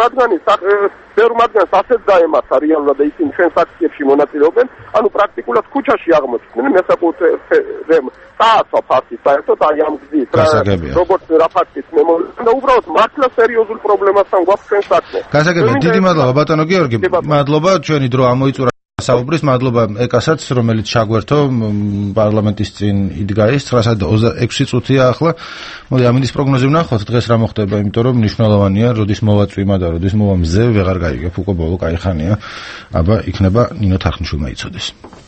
მათგანს ასეც დაემართა რეალურად და ისინი ჩვენს აქციებში მონაწილეობენ, ანუ პრაქტიკულად ქუჩაში აღმოჩნდნენ მესაკუთრემ წაასვა ფაქტი საერთოდ აი ამ გზით, როგორც რა ფაქტიც მემორიალ და უბრალოდ მართლა სერიოზულ პრობლემასთან გვაქვს ჩვენ საქმე. გასაგებია, დიდი მადლობა ბატონო გიორგი, მადლობა, ჩვენი დრო ამოიწურა. საუბრის მადლობა ეკასაც, რომელიც ჩაგვერთო პარლამენტის წინ იდგა ის 9:26 წუთია ახლა. მოდი ამინდის პროგნოზი ვნახოთ დღეს რა მოხდება, იმიტომ რომ მნიშვნელოვანია, როდის მოვა წვიმა და როდის მოვა მზე, ვეღარ გაიგებ, უკვე ბოლო კაი ხანია. აბა იქნება ნინო თარხნიშვილმა იცოდეს.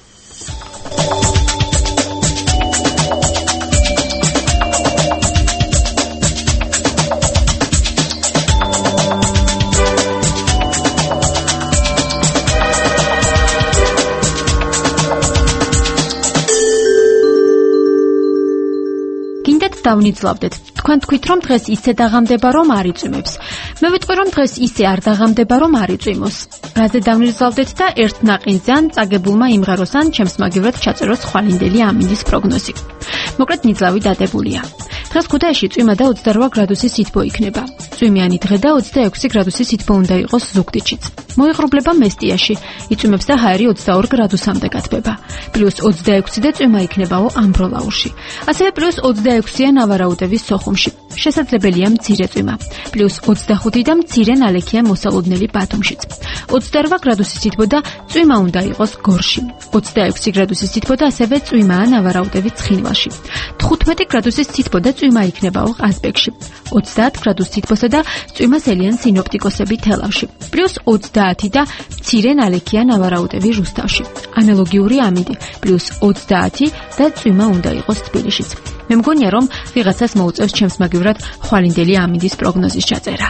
დავნიძლავდეთ. თქვენ თქვით, რომ დღეს ისე დაღამდება, რომ არ იწვიმებს. მე ვიტყვი, რომ დღეს ისე არ დაღამდება, რომ არ იწვიმოს. რაზე დავნიძლავდეთ და ერთ ნაყინზე ან წაგებულმა იმღეროს ან ჩემს მაგივრად ჩაწეროს ხვალინდელი ამინდის პროგნოზი. მოკლედ ნიძლავი დადებულია. დღეს ქუთაისში წვიმა და 28 გრადუსის სითბო იქნება. წვიმიანი დღე და 26 გრადუსის სითბო უნდა იყოს ზუგდიდშიც. მოიღრუბლება მესტიაში. იწვიმებს და ჰაერი 22 გრადუსამდე გათბება. +26 და წვიმა იქნებაო ამბროლაურში. ასევე +26-ია ნავარაუდევის სოხუმში. შესაძლებელია მცირე წვიმა. +25 და მცირე ნალექია მოსალოდნელი ბათუმშიც. 28 გრადუსის სითბო და წვიმა უნდა იყოს გორში. 26 გრადუსის სითბო და ასევე წვიმაა ნავარაუდევი ცხინვალში. 15 გრადუსის სითბო და წვიმა იქნებაო ყაზბეგში. 30 გრადუსის სითბოსა და წვიმას ელიან სინოპტიკოსები თელავში. +30 და მცირე ნალექია ნავარაუდევი რუსთავში. ანალოგიური ამინდი. +30 და წვიმა უნდა იყოს თბილისშიც. მე მგონია, რომ ვიღაცას მოუწევს ჩემს მაგივრად ხვალინდელი ამინდის პროგნოზის ჩაწერა.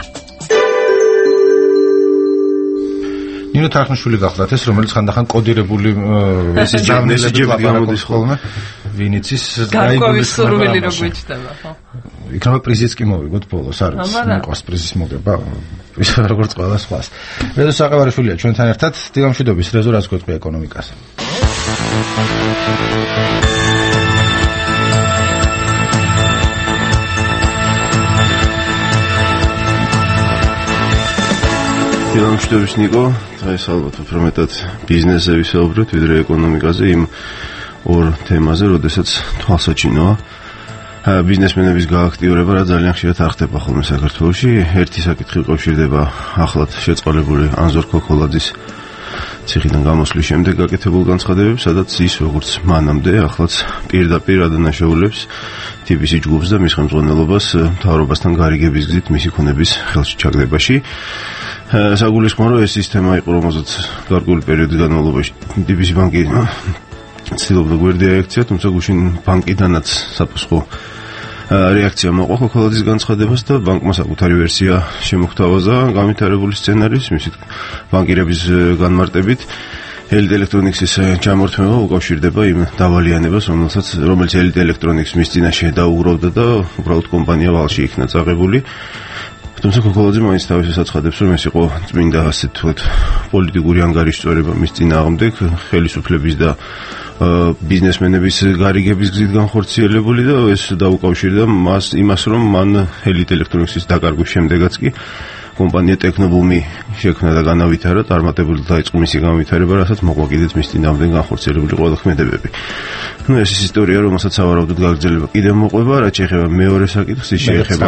ნინო თარხნიშვილი გახლავთ ეს, რომელიც ხანდახან კოდირებული ეს მესეჯები გამოდის ხოლმე. ვინიცის გარკვევის სურვილი რო გვიჩნდება, ხო? იქნება პრიზიც კი მოვიგოთ ბოლოს, არ ვიცი, მიყვარს პრიზის მოგება, ისე როგორც ყველა სხვას. რეზო საყევარიშვილია ჩვენთან ერთად, დილამშვიდობის რეზო, რაც გვეტყვი ეკონომიკაზე. დილამშვიდობის ნიკო, დღეს ალბათ უფრო მეტად ბიზნესზე ვისაუბრეთ, ვიდრე ეკონომიკაზე, იმ ორ თემაზე, როდესაც თვალსაჩინოა ბიზნესმენების გააქტიურება, რა ძალიან ხშირად არ ხდება ხოლმე საქართველოში. ერთი საკითხი უკავშირდება ახლად შეწყალებული ანზორ ქოქოლაძის ციხიდან გამოსვლის შემდეგ გაკეთებულ განცხადებებს, სადაც ის როგორც მანამდე ახლაც პირდაპირ ადანაშაულებს TBC ჯგუფს და მის ხელმძღვანელობას მთავრობასთან გარიგების გზით მისი ქონების ხელში ჩაგდებაში. საგულისხმოა, რომ ეს სისტემა იყო, რომელზეც გარკვეული პერიოდის განმავლობაში TBC ბანკი ცდილობდა გვერდი აექცია, თუმცა გუშინ ბანკიდანაც საფოსყო რეაქცია მოყვა ხოხოლაძის განცხადებას და ბანკმა საკუთარი ვერსია შემოგთავაზა განვითარებული სცენარის, მისით ბანკირების განმარტებით Elite Electronics-ის ჩამორთმევა უკავშირდება იმ დავალიანებას, რომელიც Elite Electronics მის წინაშე დაუგროვდა და უბრალოდ კომპანია ვალში იქნა წაღებული. თუმცა ხოხოლაძე მაინც თავისას აცხადებს, რომ ეს იყო წმინდა ასე თქვათ პოლიტიკური ანგარიშწორება მის წინააღმდეგ, ხელისუფლების და ბიზნესმენების გარიგების გზით განხორციელებული და ეს დაუკავშირდა იმას, რომ მან Elite Electronics-ის დაკარგვის შემდეგაც კი კომპანია ტექნობუმი შექმნა და განავითარა, წარმატებული დაიწყო მისი განვითარება, რასაც მოყვა კიდეც მის წინააღმდეგ განხორციელებული ყველა ქმედებები. ეს ის ისტორია, რომელსაც სავარაუდოდ გაგრძელება კიდევ მოყვება, რაც შეეხება მეორე საკითხს, ის შეეხება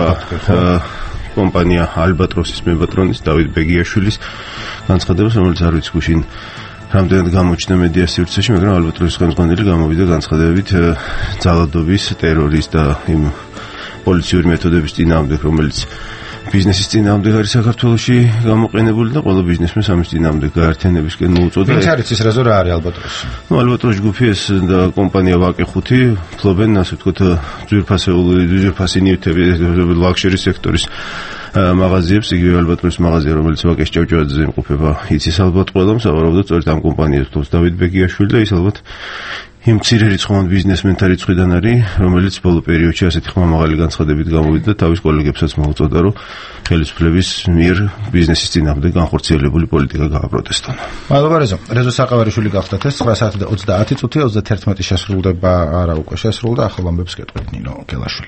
კომპანია ალბატროსის მებატრონის დავით ბეგიაშვილის განცხადებას, რომელიც არ ვიცი გუშინ რამდენად გამოჩნდა მედია სივრცეში, მაგრამ ალბატროსის ხელმძღვანელი გამოვიდა განცხადებებით ძალადობის, ტერორის და იმ პოლიციური მეთოდების წინააღმდეგ, რომელიც ბიზნესის წინააღმდეგ არის საქართველოში გამოყენებული და ყველა ბიზნესმენს ამის წინააღმდეგ გაერთიანებისკენ მოუწოდა. ვინც არის ის რა არის ალბატროსი? ალბატროს ჯგუფი ეს და კომპანია ვაკე5 ფლობენ, ასე ვთქვათ, ძვირფასი ნივთები, ლაქშერი სექტორის მაღაზიებს, იგივე ალბატროსის მაღაზია, რომელიც ვაკეს ჭავჭავაძეზე იმყოფება, იცის ალბათ ყველამ, სავარაუდოდ სწორედ ამ კომპანიას ფლობს დავით ბეგიაშვილი და ის ალბათ იმ მცირე რიცხოვან ბიზნესმენთა რიცხვიდან არის, რომელიც ბოლო პერიოდში ასეთი ხმამაღალი განცხადებით გამოვიდა და თავის კოლეგებსაც მოუწოდა, რომ ხელისუფლების მიერ ბიზნესის წინააღმდეგ განხორციელებული პოლიტიკა გააპროტესტონ. მადლობა რეზო საყავარიშვილი გახდათ ეს 9 საათი და 30 წუთი 31 შესრულდება, არა უკვე შესრულდა, ახალ ამბებს გეტყვით ნინო გელაშვილი.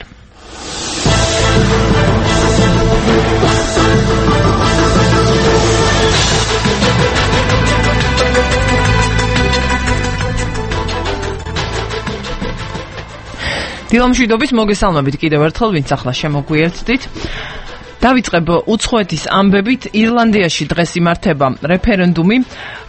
დილამშვიდობის მოგესალმებით კიდევ ერთხელ, ვინც ახლა შემოგვიერთდით. დავიწყებ უცხოეთის ამბებით. ირლანდიაში დღეს იმართება რეფერენდუმი,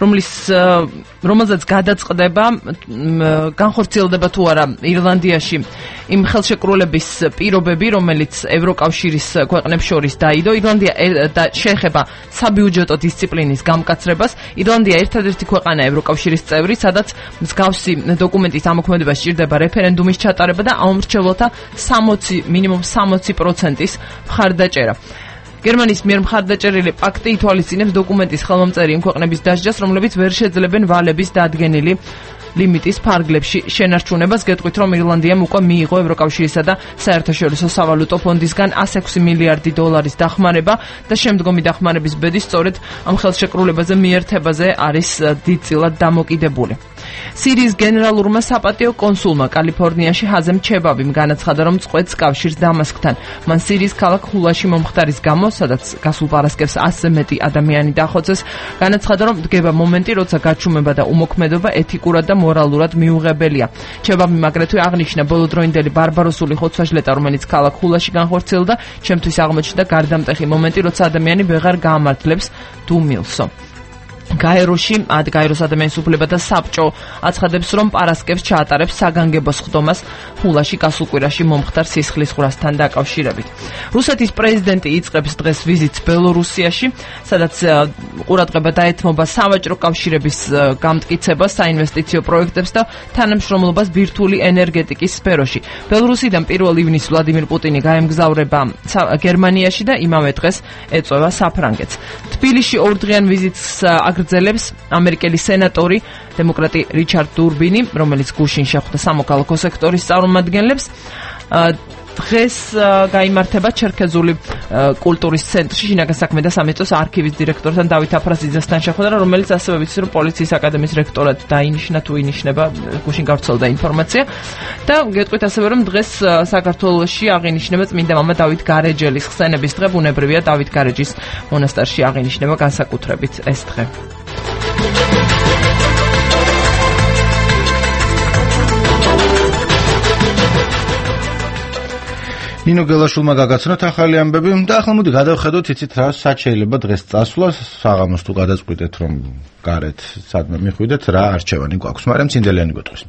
რომელზეც გადაწყდება განხორციელდება თუ არა ირლანდიაში იმ ხელშეკრულების პირობები, რომელიც ევროკავშირის ქვეყნებს შორის დაიდო. ირლანდია შეეხება საბიუჯეტო დისციპლინის გამკაცრებას. ირლანდია ერთადერთი ქვეყანა ევროკავშირის წევრი, სადაც მსგავსი დოკუმენტის ამოქმედება სჭირდება რეფერენდუმის ჩატარება და ამომრჩევლთა მინიმუმ 60%-ის მხარდაჭერა. გერმანიის მიერ მხარდაჭერილი პაქტი ითვალისწინებს დოკუმენტის ხელმომწერი იმ ქვეყნების დასჯას, რომლებიც ვერ შეძლებენ ვალების დადგენილი ლიმიტის ფარგლებში შენარჩუნებას. გეტყვით, რომ ირლანდიამ უკვე მიიღო ევროკავშირისა და საერთაშორისო სავალუტო ფონდისგან 106 მილიარდი დოლარის დახმარება და შემდგომი დახმარების ბედი სწორედ ამ ხელშეკრულებაზე მიერთებაზე არის დიდწილად დამოკიდებული. სირიის გენერალურმა საპატიო კონსულმა კალიფორნიაში ჰაზემ ჩებაბიმ განაცხადა, რომ წყვეტს კავშირს დამასკთან. მან სირიის ქალაქ ხულაში მომხდარის გამო, სადაც გასულ პარასკევს 100-ზე მეტი ადამიანი დახოცეს, განაცხადა, რომ დგება მომენტი, როცა გაჩუმება და უმოქმედობა ეთიკურად და მორალურად მიუღებელია. ჩებაბიმ აგრეთვე აღნიშნა ბოლოდროინდელი ბარბაროსული ხოცვა-ჟლეტა, რომელიც ქალაქ ხულაში განხორციელდა, ჩემთვის აღმოჩნდა გარდამტეხი მომენტი, როცა ადამიანი ვეღარ გაამართლებს დუმილსო. გაეროს ადამიანის უფლებათა საბჭო აცხადებს, რომ პარასკევს ჩაატარებს საგანგებო სხდომას ხულაში გასულ კვირაში მომხდარ სისხლის ყურასთან დაკავშირებით. რუსეთის პრეზიდენტი იწყებს დღეს ვიზიტს ბელორუსიაში, სადაც ყურადღება დაეთმობა სავაჭრო კავშირების გამტკიცებას, საინვესტიციო პროექტებს და თანამშრომლობას ბირთვული ენერგეტიკის სფეროში. ბელორუსიდან 1 ივნისს ვლადიმირ პუტინი გაემგზავრება გერმანიაში და იმავე დღეს ეწევა საფრანგეთს. თბილისში ორდღიან ვიზიტს აგრძელებს ამერიკელი სენატორი დემოკრატი რიჩარდ დურბინი, რომელიც გუშინ შეხვდა სამოქალაქო სექტორის წარმომადგენლებს. დღეს გაიმართება ჩერქეზული კულტურის ცენტრში შინაგან საქმეთა სამინისტროს არქივის დირექტორთან დავით აფრაზიძესთან შეხვედრა, რომელიც ასევე ვიცი, რომ პოლიციის აკადემიის რექტორად დაინიშნა თუ ინიშნება, გუშინ გავრცელდა ინფორმაცია. და გეტყვით ასევე, რომ დღეს საქართველოში აღინიშნება წმინდა მამა დავით გარეჯელის ხსენების დღე, ბუნებრივია დავით გარეჯის მონასტერში აღინიშნება განსაკუთრებით ეს დღე. ნინო გელაშვილმა გაგაცნოთ ახალი ამბები და ახლა მოდი გადავხედოთ იცით რა სად შეიძლება დღეს წასვლა საღამოს თუ გადაწყვიტეთ რომ გარეთ სადმე მიხვიდეთ რა არჩევანი გვაქვს მაგრამ ცინდელიანი გეტყვის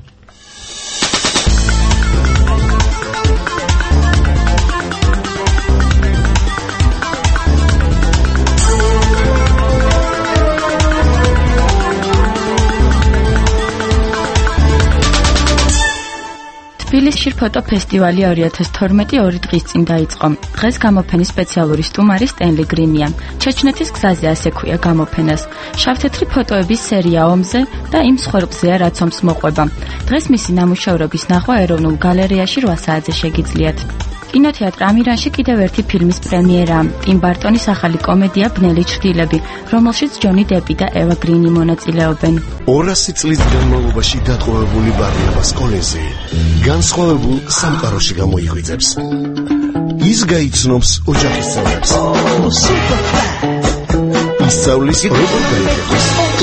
თბილისში ფოტოფესტივალი 2012 2 დღის წინ დაიწყო. დღეს გამოფენის სპეციალური სტუმარი სტენლი გრინია. ჩეჩნეთის გზაზე ასე ქვია გამოფენას. შავთეთრი ფოტოების სერია ომზე და იმ მსხვერპლზეა რაც ომს მოყვება. დღეს მისი ნამუშევრების ნახვა ეროვნულ გალერეაში 8 საათზე შეგიძლიათ. კინოთეატრ ამირანში კიდევ ერთი ფილმის პრემიერაა. ტიმ ბარტონის ახალი კომედია ბნელი ჩრდილები, რომელშიც ჯონი დეპი და ევა გრინი მონაწილეობენ. 200 წლის განმავლობაში დატყვევებული ბარნაბას კოლინზი განსხვავებულ სამყაროში გამოიღვიძებს. ის გაიცნობს ოჯახის წევრებს. ისწავლის როგორ დაიხოს.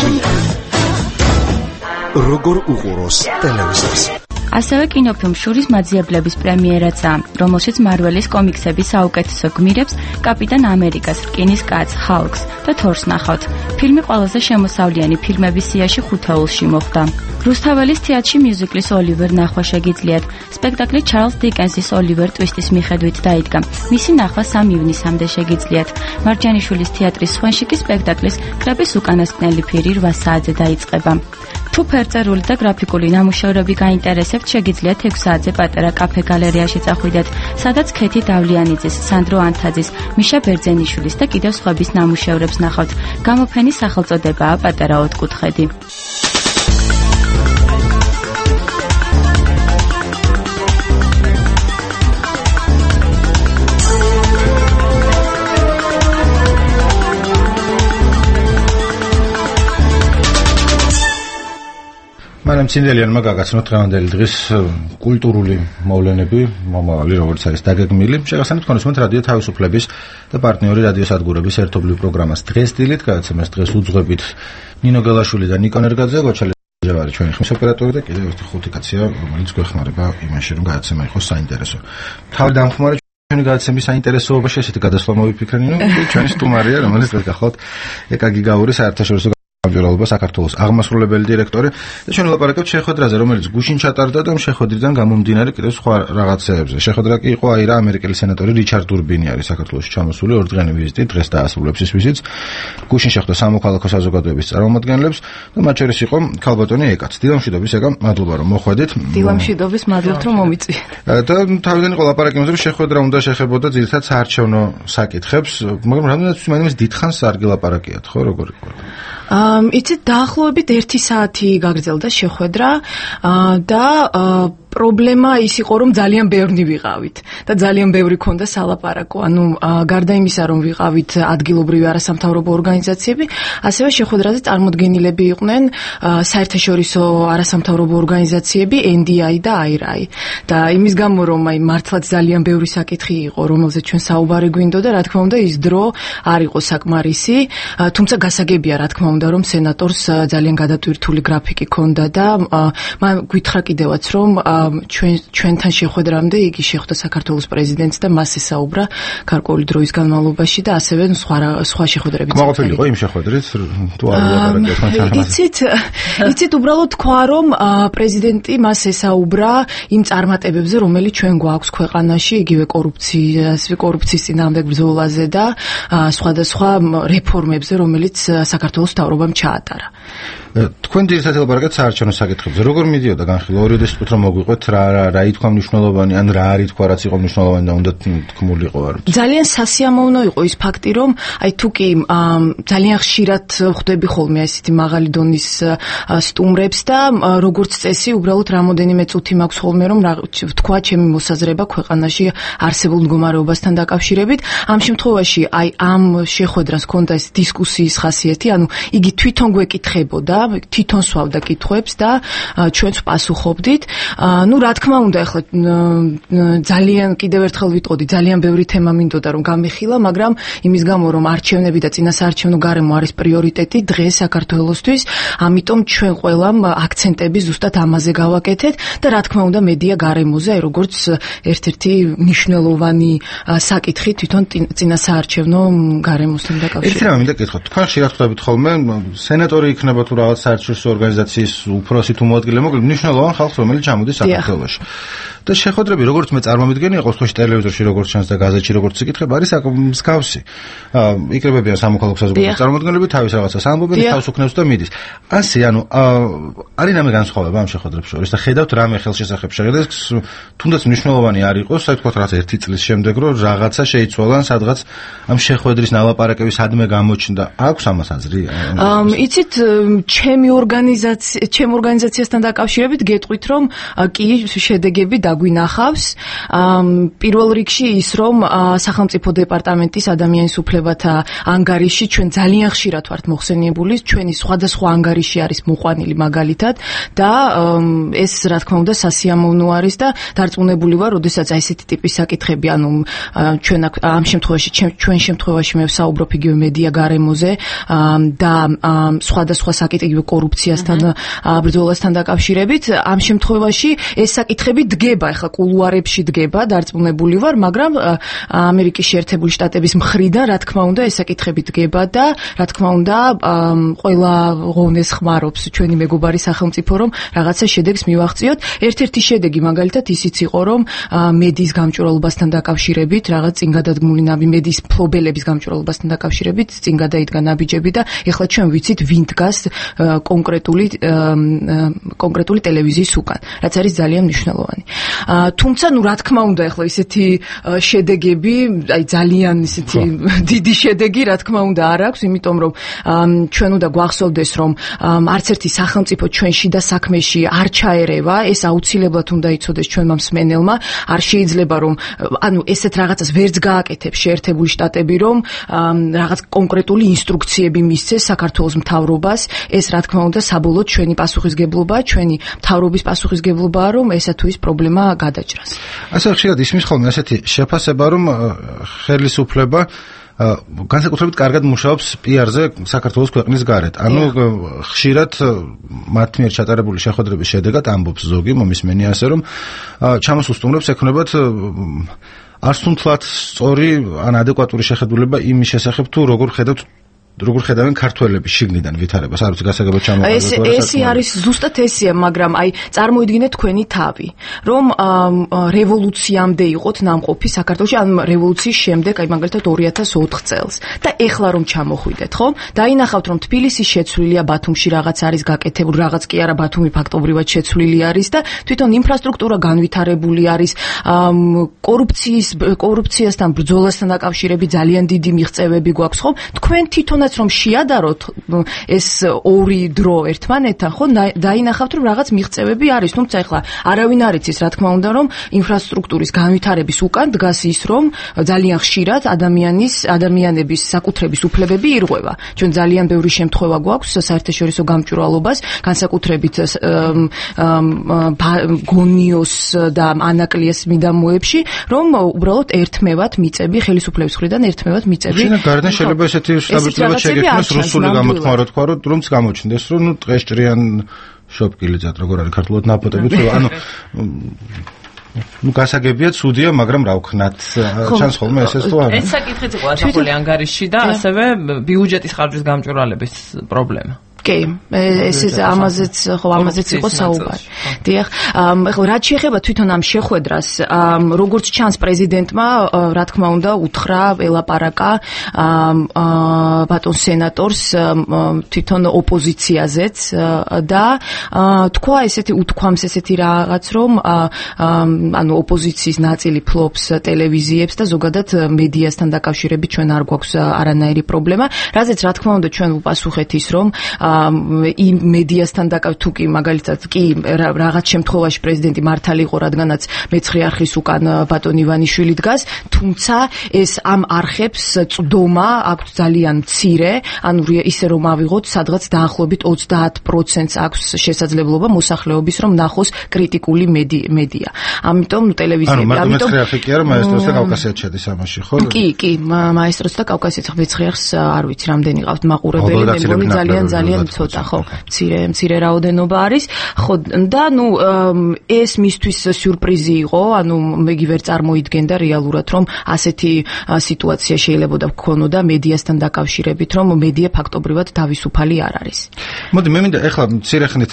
როგორ უყუროს ტელევიზორს. ასევე კინოფილმ შურის მაძიებლების პრემიერაცაა, რომელშიც მარველის კომიქსების საუკეთესო გმირებს, კაპიტან ამერიკას, რკინის კაცს, ჰალკს და თორს ნახავთ. ფილმი ყველაზე შემოსავლიანი ფილმების სიაში 5-ულში მოხვდა. რუსთაველის თეატრში მიუზიკლის ოლივერ ნახვა შეგიძლიათ. სპექტაკლი ჩარლზ დიკენსის ოლივერ ტვისტის მიხედვით დაიდგა. მისი ნახვა 3 ივნისამდე შეგიძლიათ. მარჯანიშვილის თეატრის სხვენში კი სპექტაკლის კრების უკანასკნელი ფირი 8 საათზე დაიწყება. თუ ფერწერული და გრაფიკული ნამუშევრები გაინტერესებთ, შეგიძლიათ 6 საათზე პატარა კაფე გალერეაში წახვიდეთ, სადაც ქეთი დავლიანიძის, სანდრო ანთაძის, მიშა ბერძენიშვილის და კიდევ სხვების ნამუშევრებს ნახავთ. გამოფენის სახელწოდებაა პატარა ოთხკუთხედი. მაგრამ ცინდელიანმა გაგაცნოთ დღევანდელი დღის კულტურული მოვლენები, მომავალი როგორც არის დაგეგმილი. შეგახსენებთ კონსუმენტ რადიო თავისუფლების და პარტნიორი რადიოსადგურების ერთობლივ პროგრამას დღეს დილით გადაცემას დღეს უძღვებით ნინო გელაშვილი და ნიკო ნერგაძე, გოჩალე ჩვენი ხმის ოპერატორი და კიდევ ერთი ხუთი კაცია, რომელიც გვეხმარება იმაში, რომ გადაცემა იყოს საინტერესო. თავი დამხმარე ჩვენი გადაცემის საინტერესოობაში ესეთი გადასვლა მოვიფიქრე, ნინო, ჩვენი სტუმარია, რომელიც დღეს გახლავთ ეკაგი გაური საერთაშორისო გამარჯვება საქართველოს აღმასრულებელი დირექტორი და ჩვენ ვლაპარაკებთ შეხვედრაზე, რომელიც გუშინ ჩატარდა და შეხვედრიდან გამომდინარე კიდევ სხვა რაღაცეებზე. შეხვედრა კი იყო აირა ამერიკელი სენატორი რიჩარდ ურბინი არის საქართველოში ჩამოსული 2 დღიანი ვიზიტით, დღეს დაასრულებს ის ვიზიტს. გუშინ შეხვდა სამოქალაქო საზოგადოების წარმომადგენლებს და მათ შორის იყო ქალბატონი ეკაც. დილამშვიდობის ეკა, მადლობა რომ მოხვედით. დილამშვიდობის, მადლობთ რომ მომიწვიეთ. და თავიდან იყო ლაპარაკი იმაზე, რომ შეხვედრა უნდა შეხებოდა ძირითადად საარჩევნო საკითხებს, მაგრამ რამდენად მაინც დიდხანს არ გილაპარაკიათ, ხო, როგორ იყო? იცით, დაახლოებით 1 საათი გაგრძელდა შეხვედრა და პრობლემა ის იყო, რომ ძალიან ბევრი ვიყავით და ძალიან ბევრი ქონდა სალაპარაკო. ანუ გარდა იმისა, რომ ვიყავით ადგილობრივი არასამთავრობო ორგანიზაციები, ასევე შეხვედრაზე წარმოდგენილები იყვნენ საერთაშორისო არასამთავრობო ორგანიზაციები, NDI და IRI. და იმის გამო, რომ მართლაც ძალიან ბევრი საკითხი იყო, რომელზეც ჩვენ საუბარი გვინდოდა, რა თქმა უნდა, ის დრო არ იყო საკმარისი, თუმცა გასაგებია, რა თქმა უნდა, რომ სენატორს ძალიან გადატვირთული გრაფიკი ჰქონდა და მან გითხრა კიდევაც, რომ ჩვენთან შეხვედრამდე იგი შეხვდა საქართველოს პრეზიდენტს და მას ესაუბრა გარკვეული დროის განმავლობაში და ასევე სხვა შეხვედრებიც. მოყოლილი იყო იმ შეხვედრით თუ არ ვლაპარაკეთ. იცით, უბრალოდ თქვა, რომ პრეზიდენტი მას ესაუბრა იმ წარმატებებზე, რომელიც ჩვენ გვაქვს ქვეყანაში, იგივე კორუფციის წინააღმდეგ ბრძოლაზე და სხვადასხვა რეფორმებზე, რომელიც საქართველოს მთავრობამ ჩაატარა. თქვენ ძირითადად ელაპარაკეთ საარჩევნო საკითხებზე. როგორ მიდიოდა განხილვა? ორი დისკუთ რომ მოგვიყვეთ, რა ითქვა მნიშვნელოვანი, ან რა არ ითქვა, რაც იყო მნიშვნელოვანი და უნდა თქმულიყო არ ვიცი. ძალიან სასიამოვნო იყო ის ფაქტი, რომ თუ კი ძალიან ხშირად ხვდები ხოლმე ესეთი მაღალი დონის სტუმრებს და როგორც წესი, უბრალოდ რამოდენიმე წუთი მაქვს ხოლმე, რომ თქვა ჩემი მოსაზრება ქვეყანაში არსებულ მდგომარეობასთან დაკავშირებით. ამ შემთხვევაში ამ შეხვედრას ჰქონდა ეს დისკუსიის ხასიათი, ანუ იგი თვითონ გვეკითხებოდა თვითონ სვავდა კითხვებს და ჩვენც პასუხობდით. რა თქმა უნდა, ახლა ძალიან კიდევ ერთხელ ვიტყოდი, ძალიან ბევრი თემა მინდოდა რომ გამიხილა, მაგრამ იმის გამო რომ არჩევნები და წინასაარჩევნო გარემო არის პრიორიტეტი დღეს საქართველოსთვის, ამიტომ ჩვენ ყველამ აქცენტები ზუსტად ამაზე გავაკეთეთ და რა თქმა უნდა მედია გარემოზე, როგორც ერთ-ერთი მნიშვნელოვანი საკითხი თვითონ წინასაარჩევნო გარემოსთან დაკავშირებით. ერთი რამე მინდა გითხოთ, თქვენ ხშირად ხვდებით ხოლმე სენატორი იქნება თუ რაღაც საერთაშორისო ორგანიზაციის უფროსი თუ მოადგილე, მოკლედ მნიშვნელოვანი ხალხი რომელიც ჩამოდის საქართველოში. და შეხვედრები როგორც მე წარმომიდგენი იყო სწორედ ტელევიზორში როგორც ჩანს და გაზეთში როგორც იკითხება არის მსგავსი. იკრებებიან სამოქალაქო საზოგადოების წარმომადგენლები თავის რაღაცას ამბობენ, თავს უქნევს და მიდის. ასე არის რამე განსხვავება ამ შეხვედრებს შორის და ხედავთ რამე ხელშესახებ შეხედეს თუნდაც მნიშვნელოვანი არ იყოს, აი თქვათ რაღაც ერთი წლის შემდეგ რომ რაღაცა შეიცვალან სადღაც ამ შეხვედრის ნალაპარაკების ადმე გამოჩნდა. აქვს ამას აზრი? იცით, ჩემი ორგანიზაციასთან დაკავშირებით გეტყვით რომ კი შედეგები გვინახავს. პირველ რიგში ის რომ სახელმწიფო დეპარტამენტის ადამიანის უფლებათა ანგარიში ჩვენ ძალიან ხშირად ვართ მოხსენიებული, ჩვენი სხვადასხვა ანგარიში არის მოყვანილი მაგალითად და ეს რა თქმა უნდა სასიამოვნო არის და დარწმუნებული ვარ, როდესაც აი ესეთი ტიპის საკითხები, ჩვენ ამ შემთხვევაში მე ვსაუბრობ იგივე მედია გარემოზე და სხვადასხვა საკითხი კორუფციასთან ბრძოლასთან დაკავშირებით, ამ შემთხვევაში ეს საკითხები დგება, ახლა კულუარებში დგება, დარწმუნებული ვარ, მაგრამ ამერიკის შეერთებული შტატების მხრიდან რა თქმა უნდა ეს საკითხები დგება და რა თქმა უნდა ყველა ღონეს ხმარობს ჩვენი მეგობარი სახელმწიფო რომ რაღაცა შედეგს მივაღწიოთ. ერთ-ერთი შედეგი მაგალითად ისიც იყო რომ მედიის გამჭვირვალობასთან დაკავშირებით რაღაც წინ გადადგმული მედიის მფლობელების გამჭვირვალობასთან დაკავშირებით წინ გადაიდგა ნაბიჯები და ეხლა ჩვენ ვიცით ვინ დგას კონკრეტული ტელევიზიის უკან, რაც არის ძალიან მნიშვნელოვანი. თუმცა რა თქმა უნდა ახლა ისეთი შედეგები, აი ძალიან ისეთი დიდი შედეგი რა თქმა უნდა არ აქვს, იმიტომ რომ ჩვენ უნდა გვახსოვდეს რომ არც ერთი სახელმწიფო ჩვენში და საქმეში არ ჩაერევა, ეს აუცილებლად უნდა იცოდეს ჩვენმა მსმენელმა, არ შეიძლება რომ ესეთ რაღაცას ვერც გააკეთებს შეერთებული შტატები რომ რაღაც კონკრეტული ინსტრუქციები მისცეს საქართველოს მთავრობას, ეს რა თქმა უნდა საბოლოოდ ჩვენი პასუხისგებლობაა, ჩვენი მთავრობის პასუხისგებლობაა რომ ესა თუ ის პრობლემა გადაჭრას. ასე ხშირად ისმის ხოლმე ასეთი შეფასება რომ ხელისუფლება განსაკუთრებით კარგად მუშაობს PR-ზე საქართველოს ქვეყნის გარეთ. ხშირად მათ მიერ ჩატარებული შეხვედრების შედეგად ამბობს ზოგი მომისმენი ასე რომ ჩამოსუსტუმრებს ექნებათ არც თუნდაც სწორი ან ადეკვატური შეხედულება იმის შესახებ თუ როგორ ხედავენ ქართველები შიგნიდან ვითარებას, არ ვიცი გასაგებად ჩამოყალიბდა. ეს არის ზუსტად ესეა, მაგრამ აი წარმოიდგინეთ თქვენი თავი, რომ რევოლუციამდე იყოთ ნამყოფი საქართველოში, ან რევოლუციის შემდეგ, აი მაგალითად 2004 წელს და ეხლა რომ ჩამოხვიდეთ, ხო? დაინახავთ რომ თბილისი შეცვლილია, ბათუმში რაღაც არის გაკეთებული, რაღაც კი არა, ბათუმი ფაქტობრივად შეცვლილი არის და თვითონ ინფრასტრუქტურა განვითარებული არის, კორუფციასთან ბრძოლასთან დაკავშირებით ძალიან დიდი მიღწევები გვაქვს, ხო? თქვენ თვითონ რომ შეადაროთ ეს ორი დრო ერთმანეთთან, ხო, დაინახავთ რომ რაღაც მიღწევები არის, თუმცა ახლა არავინ არ იცის რა თქმა უნდა რომ ინფრასტრუქტურის განვითარების უკან დგას ის რომ ძალიან ხშირად ადამიანების საკუთრების უფლებები ირღვევა. ჩვენ ძალიან ბევრი შემთხვევა გვაქვს საერთაშორისო გამჭვირვალობას, განსაკუთრებით გონიოს და ანაკლიეს მიდამოებში, რომ უბრალოდ ერთმევად მიწები ხელისუფლების მხრიდან ერთმევად მიწები. შენ გარდა შეიძლება ესეთი შტაბ-ბიჭება შეგექმნას რუსული გამოთქმა რო თქვა რომ რომც გამოჩნდეს რომ დღეს ჭრიან შოპკილიძად როგორ არის ქართულად ნაპოტები თუ გასაგებია ცუდია, მაგრამ რა ვქნათ, ჩანს ხოლმე ესეც თუ არა. ეს საკითხიც იყო ასახული ანგარიში და ასევე ბიუჯეტის ხარჯვის გამჭვირვალების პრობლემა. კი, ამაზეც იყო საუბარი. დიახ, ახლა რაც შეეხება თვითონ ამ შეხვედრას, როგორც ჩანს პრეზიდენტმა, რა თქმა უნდა, უთხრა, ელაპარაკა ბატონ სენატორს თვითონ ოპოზიციაზეც და თქვა უთქვამს ესეთი რაღაც, რომ ოპოზიციის ნაწილი ფლობს ტელევიზიებს და ზოგადად მედიასთან დაკავშირებით ჩვენ არ გვაქვს არანაირი პრობლემა, რაზეც რა თქმა უნდა ჩვენ ვუპასუხეთ ის, რომ იმ მედიასთან დაკავ თუ კი მაგალითად კი რაღაც შემთხვევაში პრეზიდენტი მართალი იყო, რადგანაც მეცხრე არხის უკან ბატონ ივანიშვილი დგას, თუმცა ეს ამ არხებს წვდომა აქვს ძალიან მცირე, ანუ ისე რომ ავიღოთ, სადღაც დაახლოებით 30% აქვს შესაძლებლობა მოსახლეობის რომ ნახოს კრიტიკული მედია. ამიტომ ტელევიზიები, ამიტომ მეცხრე კი არა, მაესტროს და კავკასიაც შედის ამაში, ხო? კი, მაესტროს და კავკასიაც მეცხრე არხს არ ვიცი რამდენი ყავთ მაყურებელი, მე მგონი ძალიან ცოტა, ხო, მცირე რაოდენობა არის, ხო, და ეს მისთვის სიურპრიზი იყო, ანუ მეგი ვერ წარმოიდგენდა რეალურად, რომ ასეთი სიტუაცია შეიძლება გქონოდა მედიასთან დაკავშირებით, რომ მედია ფაქტობრივად თავისუფალი არ არის. მოდი, მე მინდა ეხლა მცირე ხნით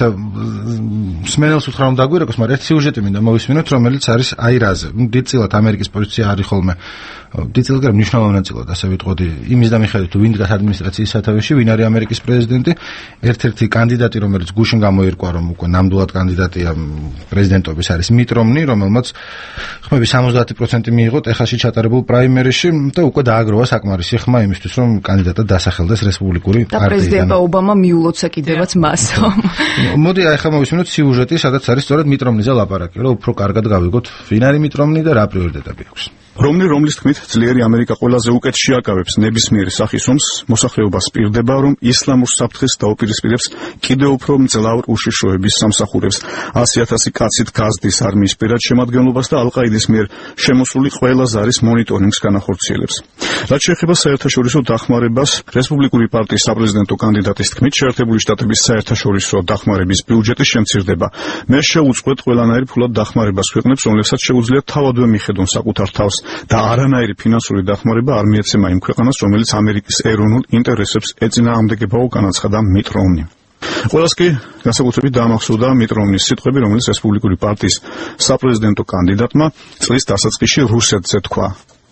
მსმენელს უთხრა რომ დაგვირეკოს, მაგრამ ერთ სიუჟეტი მინდა მოვისმინოთ, რომელიც არის აი რაზე. დიდწილად ამერიკის პოზიცია არის ხოლმე დიდწილად მნიშვნელოვანად, ასე ვიტყოდი, იმის და მიხედვით, თუ ვინ დგას ადმინისტრაციის სათავეში, ვინ არის ამერიკის პრეზიდენტი, ერთ-ერთი კანდიდატი, რომელიც გუშინ გამოირკვა, რომ უკვე ნამდვილად კანდიდატია პრეზიდენტობის არის მიტ რომნი, რომელმაც ხმები 70% მიიღო ტეხასში ჩატარებულ პრაიმერიში და უკვე დააგროვა საკმარისი ხმა იმისთვის, რომ კანდიდატად დასახელდეს რესპუბლიკური პარტიიდან. და პრეზიდენტ ობამა მიულოცა კიდევაც მას. მოდი ახლა მოვისმინოთ სიუჟეტი, სადაც არის სწორედ მიტ რომნიზე ლაპარაკი, რომ უფრო კარგად გავიგოთ, ვინ არის მიტ რომნი და რა პრიორიტეტები აქვს. რომლის თქმით, ძლიერი ამერიკა ყველაზე უკეთ შეაკავებს ნებისმიერი სახის ომს, მოსახლეობას პირდება, რომ ისლამურ საფრთხეს დაუპირისპირებს კიდევ უფრო მძლავრ უშიშროების სამსახურებს. 100,000 კაცით გაზდის არმიის პირად შემადგენლობას და ალ-ყაიდის მიერ შემოსული ყველა ზარის მონიტორინგს განახორციელებს. რაც შეეხება საერთაშორისო დახმარებას, რესპუბლიკური პარტიის საპრეზიდენტო კანდიდატის თქმით, შეერთებული შტატების საერთაშორისო დახმარების ბიუჯეტი შემცირდება. მე შეუწყვეტ ყველანაირ ფულად დახმარებას ქვეყნებს, რომლებსაც შეუძლიათ თავადვე მიხედონ საკუთარ თავს და არანაირი ფინანსური დახმარება არ მიეცემა იმ ქვეყანას, რომელიც ამერიკის ეროვნულ ინტერესებს ეწინააღმდეგებაო, განაცხადა მიტ რომნი. ყველას კი განსაკუთრებით დაამახსოვრდა მიტ რომნის სიტყვები, რომელიც რესპუბლიკური პარტიის საპრეზიდენტო კანდიდატმა წლის დასაწყისში რუსეთზე თქვა.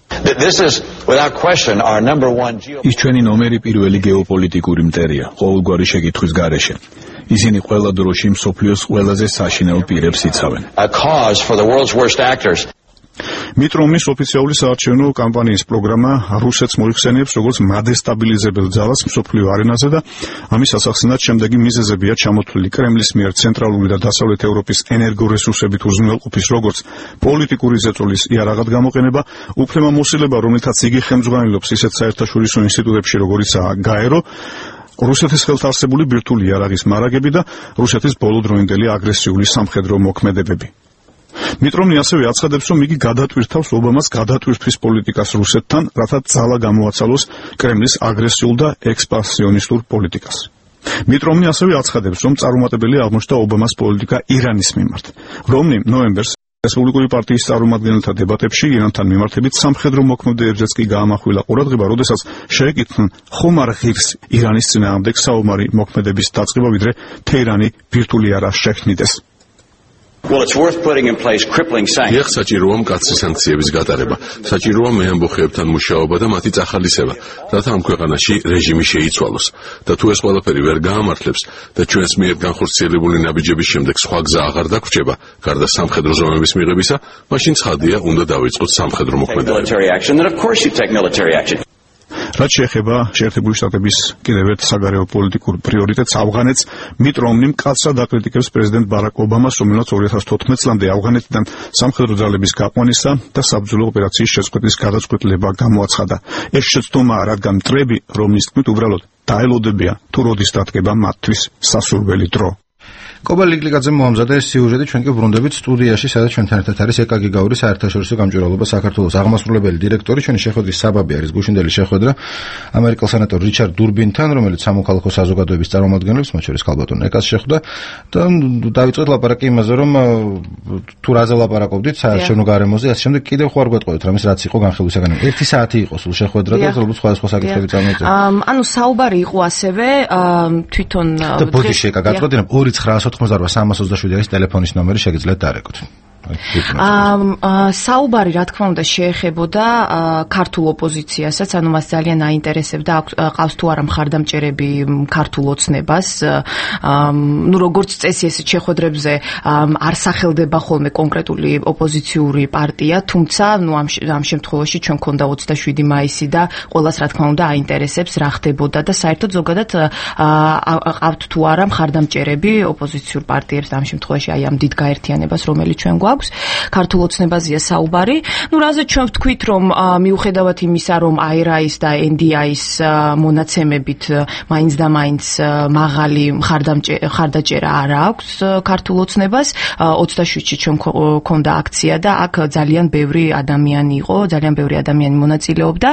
ის ჩვენი ნომერი პირველი გეოპოლიტიკური მტერია ყოველგვარი შეკითხვის გარეშე. ისინი ყველა დროში მსოფლიოს ყველაზე საშინელ პირებს იცავენ. მიტ რომნის ოფიციალური საარჩევნო კამპანიის პროგრამა რუსეთს მოიხსენიებს როგორც მადესტაბილიზებელ ძალას მსოფლიო არენაზე და ამის ასახსნად შემდეგი მიზეზებია ჩამოთვლილი კრემლის მიერ ცენტრალური და დასავლეთ ევროპის ენერგორესურსებით უზრუნველყოფის როგორც პოლიტიკური ზეწოლის იარაღად გამოყენება, უფლებამოსილება, რომელთაც იგი ხელმძღვანელობს ისეთ საერთაშორისო ინსტიტუტებში, როგორიცაა გაერო, რუსეთის ხელთ არსებული ბირთვული იარაღის მარაგები და რუსეთის ბოლოდროინდელი აგრესიული სამხედრო მოქმედებები. მიტ რომნი ასევე აცხადებს, რომ იგი გადატვირთავს ობამას გადატვირთვის პოლიტიკას რუსეთთან, რათა ძალა გამოაცალოს კრემლის აგრესიულ და ექსპანსიონისტურ პოლიტიკას. მიტ რომნი ასევე აცხადებს, რომ წარუმატებელი აღმოჩნდა ობამას პოლიტიკა ირანის მიმართ. რომნი ნოემბერს რესპუბლიკური პარტიის წარმომადგენელთა დებატებში ირანთან მიმართებით სამხედრო მოქმედებებზეც კი გაამახვილა ყურადღება, როდესაც შეეკითხნენ, ხომ არ ღირს ირანის წინააღმდეგ საომარი მოქმედების დაწყება, ვიდრე თეირანი ბირთვული იარაღს შექმნიდეს. ეხ საჭიროა მკაცრი სანქციების გატარება, საჭიროა მეამბოხეებთან მუშაობა და მათი წახალისება, რათა ამ ქვეყანაში რეჟიმი შეიცვალოს. და თუ ეს ყველაფერი ვერ გაამართლებს და ჩვენს მიერ განხორციელებული ნაბიჯების შემდეგ სხვა გზა აღარ დაგვრჩება, გარდა სამხედრო ზომების მიღებისა, მაშინ ცხადია, უნდა დავიწყოთ სამხედრო მოქმედებები. რაც შეეხება შეერთებული შტატების კიდევ ერთ საგარეო პოლიტიკურ პრიორიტეტს ავღანეთს, მიტ რომნი მკაცრად აკრიტიკებს პრეზიდენტ ბარაკ ობამას, რომელიც 2014 წლამდე ავღანეთიდან სამხედრო ძალების გაყვანისა და საბრძოლო ოპერაციის შეწყვეტის გადაწყვეტილება გამოაცხადა. ეს შეცდომაა, რადგან მტრები რომნის თქმით უბრალოდ დაელოდებიან, თუ როდის დადგება მათთვის სასურველი დრო. კობა ლიკლიკაძე მოამზადა ეს სიუჟეტი, ჩვენ კი ბრუნდებით სტუდიაში, სადაც ჩვენთან ერთად არის ეკაგი გაურის საერთაშორისო გამჭვირვალობა საქართველოს აღმასრულებელი დირექტორი. ჩვენი შეხვედრის საბაბი არის გუშინდელი შეხვედრა ამერიკელ სენატორ რიჩარდ დურბინთან, რომელიც სამოქალაქო საზოგადოების წარმომადგენლებს, მათ შორის ქალბატონ ეკას შეხვდა და დავიწყეთ ლაპარაკი იმაზე, რომ თუ რაზე ლაპარაკობდით საარჩევნო გარემოზე, ასე შემდეგ კიდევ ხო არ გვეტყოდეთ რამის რაც იყო განხილვისაგან. 1 საათი იყო სულ შეხვედრა და ალბათ სხვადასხვა საკითხები წარმოიწერა. ანუ საუბარი იყო ასევე თვითონ და ბოდიში ეკა გაწყვეტინებ 2988 327 არის ტელეფონის ნომერი, შეგიძლიათ დარეკოთ. საუბარი რა თქმა უნდა შეეხებოდა ქართულ ოპოზიციასაც, ანუ მას ძალიან აინტერესებდა ყავს თუ არა მხარდამჭერები ქართულ ოცნებას. ნუ როგორც წესი ეს შეხვედრებზე არ სახელდება ხოლმე კონკრეტული ოპოზიციური პარტია, თუმცა ნუ ამ შემთხვევაში ჩვენ გქონდა 27 მაისი და ყველას რა თქმა უნდა აინტერესებს რა ხდებოდა და საერთოდ ზოგადად ყავთ თუ არა მხარდამჭერები ოპოზიციურ პარტიებს და ამ შემთხვევაში აი ამ დიდ გაერთიანებას რომელიც ჩვენ გვაქვს ქართულ ოცნებაზეა საუბარი. ნუ რაზე ჩვენ ვთქვით რომ მიუხედავად იმისა რომ აირაის და NDI-ის მონაცემებით მაინც და მაინც მაღალი მხარდაჭერა არ აქვს ქართულ ოცნებას, 27-ში ჩვენ გქონდა აქცია და აქ ძალიან ბევრი ადამიანი იყო, ძალიან ბევრი ადამიანი მონაწილეობდა.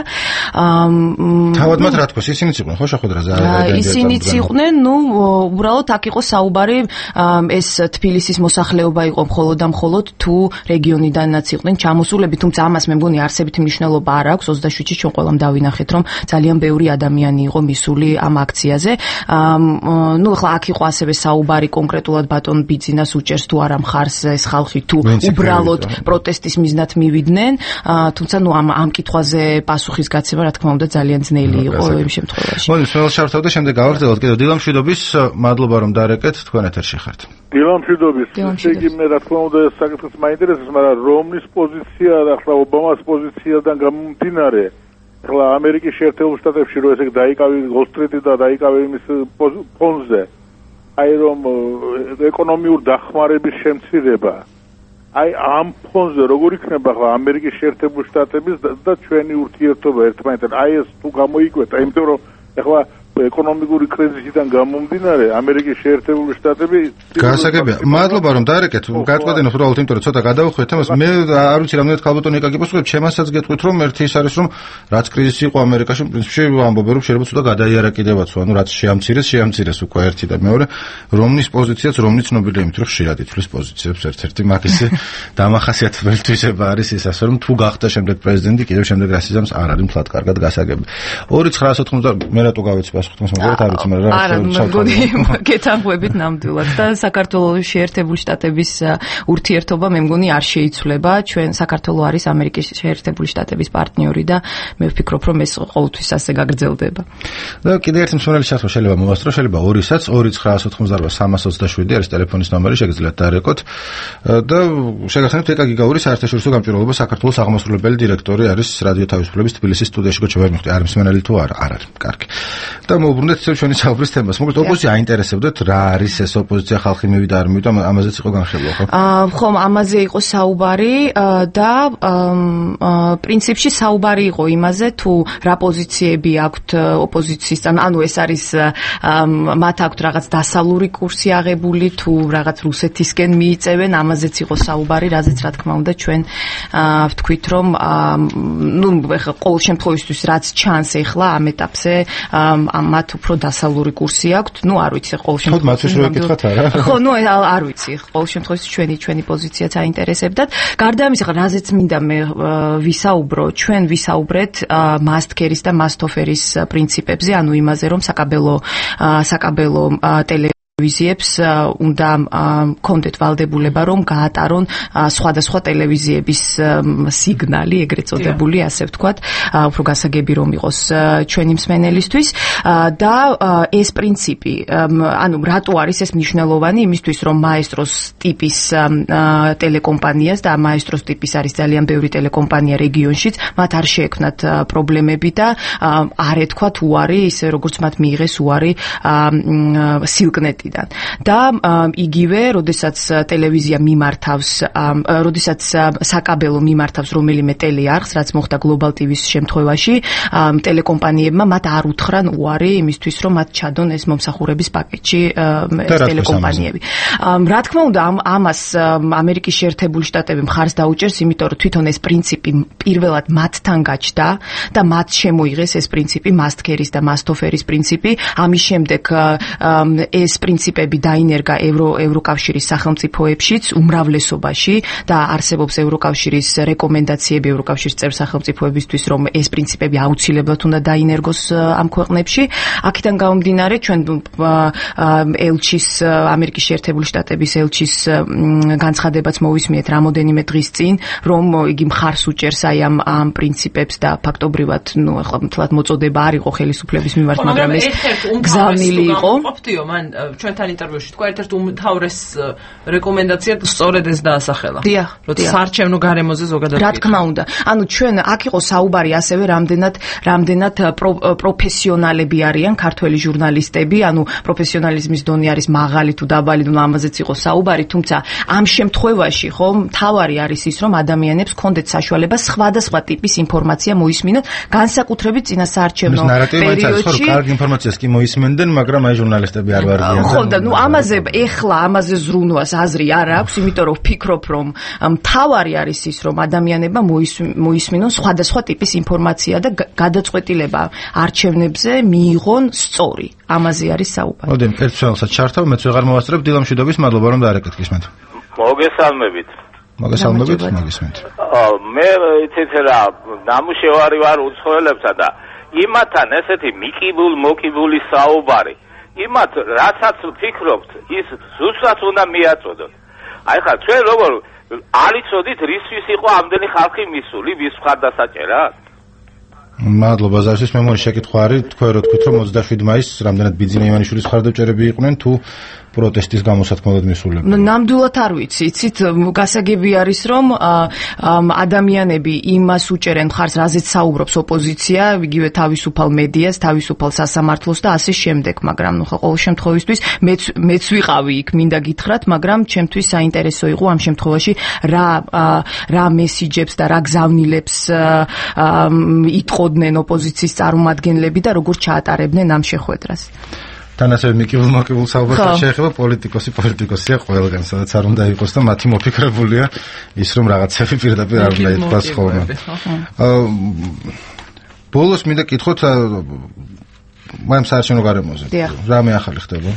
თავად მათ რა თქოს, ისინიც იყვნენ ხო შეხვედრაზე? ისინიც იყვნენ, ნუ უბრალოდ აქ იყო საუბარი, ეს თბილისის მოსახლეობა იყო მხოლოდ და მხოლოდ თუ რეგიონიდანაც იყვნენ ჩამოსულები, თუმცა ამას მე მგონი არსებითი მნიშვნელობა არ აქვს. 27-ში ჩვენ ყველამ დავინახეთ, რომ ძალიან ბევრი ადამიანი იყო მისული ამ აქციაზე. ნუ ახლა აქ იყო ასევე საუბარი კონკრეტულად ბატონ ბიძინას უჭერს თუ არა მხარს ეს ხალხი თუ უბრალოდ პროტესტის მიზნად მივიდნენ, თუმცა ნუ ამ კითხვაზე პასუხის გაცემა რა თქმა უნდა ძალიან ძნელი იყო იმ შემთხვევაში. მოდით შევთავაზოთ და შემდეგ გავაგრძელოთ კიდევ დილა მშვიდობის, მადლობა რომ დარეკეთ, თქვენ ეთერში ხართ. დილა მშვიდობის, იგი მე რა თქმა უნდა ეს საკითხიც მაინტერესებს, მაგრამ რომლის პოზიცია და ახლა ობამას პოზიციიდან გამომდინარე, ახლა ამერიკის შეერთებულ შტატებში რო ესე დაიკავი გოლსტრიტი და დაიკავი იმის ფონზე, აი რომ ეკონომიურ დახმარების შემცირება, აი ამ ფონზე როგორ იქნება ახლა ამერიკის შეერთებულ შტატების და ჩვენი ურთიერთობა ერთმანეთთან, აი ეს თუ გამოიკვეთა, იმიტომ რომ ახლა ეკონომიკური კრიზისიდან გამომდინარე ამერიკის შეერთებული შტატები გასაგებია. მადლობა რომ დაერეკეთ. გაწყვეტინოთ უბრალოდ იმიტომ რომ ცოტა გადავხვდეთ თემას. მე არ ვიცი რამდენად ქალბატონი ეკა გიპასუხებ, ჩემასაც გეტყვით რომ ერთი ის არის რომ რაც კრიზისი იყო ამერიკაში, პრინციპში ამბობენ რომ შეიძლება ცოტა გადაიარა კიდევაც, ანუ რაც შეამცირეს უკვე ერთი და მეორე, რომნის პოზიციაც რომნი ცნობილია იმით რომ ხშირად ითვლის პოზიციებს ერთ-ერთი მაგისი დამახასიათებელი თვისება არის ის ასე რომ თუ გახდა შემდეგ პრეზიდენტი კიდევ შემდეგ რასიზმს არ არის მთლად კარგად გასაგები. 2990 მე რატო გავიცი არა, მეგონი გეთანხმებით ნამდვილად და საქართველოს შეერთებული შტატების ურთიერთობა მე მგონი არ შეიცვლება. ჩვენ საქართველო არის ამერიკის შეერთებული შტატების პარტნიორი და მე ვფიქრობ რომ ეს ყოველთვის ასე გაგრძელდება. და კიდევ ერთი მსმენელი შეხო შეიძლება მოვასწრო, შეიძლება 2-საც 2990 არის ტელეფონის ნომერი, შეგიძლიათ დაერეკოთ და შეგახსენებთ ეკა გიგაური საერთაშორისო გამჭირვალობა საქართველოს აღმასრულებელი დირექტორი არის რადიო თავისუფლების თბილისის სტუდიაში გოჩვერ მიხდი. არ მსმენელი თუ არა? არ არის. კარგი. და მოვუბრუნდეთ ჩვენი საუბრის თემას. მოკლედ ოპოზიცია აინტერესებდათ რა არის ეს ოპოზიცია, ხალხი მივიდა არ მივიდა, ამაზეც იყო განხილვა, ხო? ხომ ამაზე იყო საუბარი და პრინციპში საუბარი იყო იმაზე თუ რა პოზიციები აქვთ ოპოზიციის, ანუ ეს არის მათ აქვთ რაღაც დასალური კურსი აღებული თუ რაღაც რუსეთისკენ მიიწევენ, ამაზეც იყო საუბარი, რაზეც რა თქმა უნდა ჩვენ ვთქვით რომ ნუ ეხლა ყოველ შემთხვევისთვის რაც ჩანს ეხლა ამ ეტაპზე მათ უფრო დასალური კურსი აქვთ, ნუ არ ვიცი ყოველ შემთხვევაში. ხო, ნუ არ ვიცი, ყოველ შემთხვევაში ჩვენი პოზიციაც აინტერესებდათ. გარდა ამისა, რაზეც მინდა მე ვისაუბრო, ჩვენ ვისაუბრეთ მასტკერის და მასტოფერის პრინციპებზე, ანუ იმაზე, რომ საკაბელო ტელევიზიებს უნდა კონდეთ ვალდებულება რომ გაატარონ სხვადასხვა ტელევიზიების სიგნალი, ეგრეთ წოდებული, ასე ვთქვათ, უფრო გასაგები რომ იყოს ჩვენი მსმენელისთვის და ეს პრინციპი, ანუ რატო არის ეს მნიშვნელოვანი იმისთვის რომ მაესტროს ტიპის ტელეკომპანიას და მაესტროს ტიპის არის ძალიან ბევრი ტელეკომპანია რეგიონშიც, მათ არ შეექმნათ პრობლემები და არ ეთქვათ უარი, ისე როგორც მათ მიიღეს უარი სილკნეტი და იგივე, როდესაც ტელევიზია მიმართავს, როდესაც საკაბელო მიმართავს რომელიმე ტელეარხს, რაც მოხდა Global TV-ს შემთხვევაში, ტელეკომპანიებმა მათ არ უთხრან უარი იმისთვის, რომ მათ ჩადონ ეს მომსახურების პაკეტში ეს ტელეკომპანიები. რა თქმა უნდა, ამას ამერიკის შეერთებული შტატები მხარს დაუჭერს, იმიტომ რომ თვითონ ეს პრინციპი პირველად მათთან გაჩნდა და მათ შემოიღეს ეს პრინციპი, მასტკერის და მასტოფერის პრინციპი. ამის შემდეგ ეს პრინციპი პრინციპები დაინერგა ევროკავშირის სახელმწიფოებშიც უმრავლესობაში და არსებობს ევროკავშირის რეკომენდაციები ევროკავშირის წევრ სახელმწიფოებისთვის, რომ ეს პრინციპები აუცილებლად უნდა დაინერგოს ამ ქვეყნებში. აქედან გამომდინარე, ჩვენ ელჩის ამერიკის შეერთებული შტატების ელჩის განცხადებაც მოვისმინეთ რამოდენიმე დღის წინ, რომ იგი მხარს უჭერს აი ამ პრინციპებს და ფაქტობრივად, ახლა მთლად მოწოდება არ იყო ხელისუფლების მიმართ, მაგრამ ეს გზავნილი იყო. ყოფთიო, მან ჩვენთან ინტერვიუში თქვა, ერთ-ერთ უმთავრეს რეკომენდაციად სწორედ ეს დაასახელა. დიახ, როცა საარჩევნო გარემოზე ზოგადად. რა თქმა უნდა. ანუ ჩვენ აქ იყო საუბარი ასევე რამდენად პროფესიონალები არიან ქართველი ჟურნალისტები, ანუ პროფესიონალიზმის დონე არის მაღალი თუ დაბალი, ნუ ამაზეც იყო საუბარი, თუმცა ამ შემთხვევაში ხო მთავარი არის ის, რომ ადამიანებს ჰქონდეთ საშუალება სხვადასხვა ტიპის ინფორმაცია მოისმინოთ, განსაკუთრებით წინა საარჩევნო პერიოდში. კარგი ინფორმაციას კი მოისმენდნენ, მაგრამ აი ჟურნალისტები არ ვარგიან. ხო და ნუ ამაზე ზრუნვას აზრი არ აქვს, იმიტომ რომ ვფიქრობ, რომ მთავარი არის ის, რომ ადამიანებმა მოისმინონ სხვადასხვა ტიპის ინფორმაცია და გადაწყვეტილება არჩევნებზე მიიღონ სწორი. ამაზე არის საუბარი. მოდით, ერთ ცვალსაც ჩართავ, მეც ვეღარ მოვასწრებ, დილამ მშვიდობის, მადლობა რომ დაარეკეთქისმეთ. მოგესალმებით. მოგესალმებით, მოგესმით. მე იცით რა, ნამუშევარი ვარ უცხოელებსა და იმათთან ესეთი მოკიბული საუბარი. იმათ რასაც ვფიქრობთ, ის ზუსტად უნდა მიაწოდოთ. აი ხა ჩვენ როგორ არ იცოდით რისთვის იყო ამდენი ხალხი მისული, ვის მხარდასაჭერად? მადლობა ზარშის მე მოვიდა შეკითხვა არის თქვენ რო თქვით რომ 27 მაისს რამდენად ბიძინა ივანიშვილის მხარდაჭერები იყვნენ თუ პროტესტის გამოსათქმელად მისულები. ნამდვილად არ ვიცი, იცით, გასაგები არის რომ ადამიანები იმას უჭერენ მხარს, რაზეც საუბრობს ოპოზიცია, იგივე თავისუფალ მედიას, თავისუფალ სასამართლოს და ასე შემდეგ, მაგრამ ნუ ყოველ შემთხვევისთვის მეც ვიყავი იქ, მინდა გითხრათ, მაგრამ ჩემთვის საინტერესო იყო ამ შემთხვევაში რა მესიჯებს და რა გზავნილებს იტყოდნენ ოპოზიციის წარმომადგენლები და როგორ ჩაატარებდნენ ამ შეხვედრას. თან ასევე მოკიბულ საუბართან შეეხება პოლიტიკოსია ყველგან, სადაც არ უნდა იყოს და მათი მოფიქრებულია ის, რომ რაღაცები პირდაპირ არ უნდა ითქვას ხოლმე. ბოლოს მინდა კითხოთ მაინც საარჩევნო გარემოზე. რამე ახალი ხდება?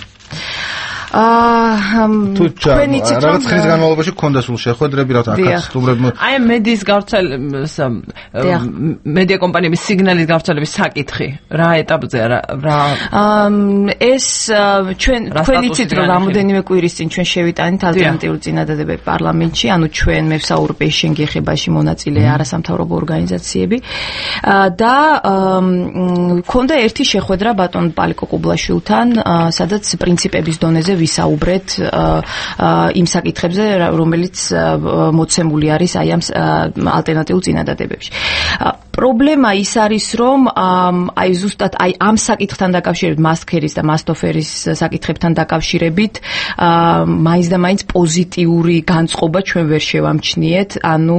თუ რაღაც ხნის განმავლობაში გქონდა სულ შეხვედრები, რა თქმა უნდა, სტუმრებმა აი მედიის გავრცელების მედია კომპანიების სიგნალის გავრცელების საკითხი რა ეტაპზეა რა ეს ჩვენ იცით რომ რამოდენიმე კვირის წინ ჩვენ შევიტანით ალტერნატიული წინადადებები პარლამენტში, ანუ ჩვენ მე ვსაუბრობ პეიშენ გეხებაში მონაწილე არასამთავრობო ორგანიზაციები და გქონდა ერთი შეხვედრა ბატონ პალიკო კუბლაშვილთან, სადაც პრინციპების დონეზე ვისაუბრეთ იმ საკითხებზე, რომელიც მოცემული არის აი ამ ალტერნატიულ წინადადებებში. პრობლემა ის არის, რომ აი ზუსტად აი ამ საკითხთან დაკავშირებით, მასქერის და მასტოფერის საკითხებთან დაკავშირებით, მაინც და მაინც პოზიტიური განწყობა ჩვენ ვერ შევამჩნიეთ, ანუ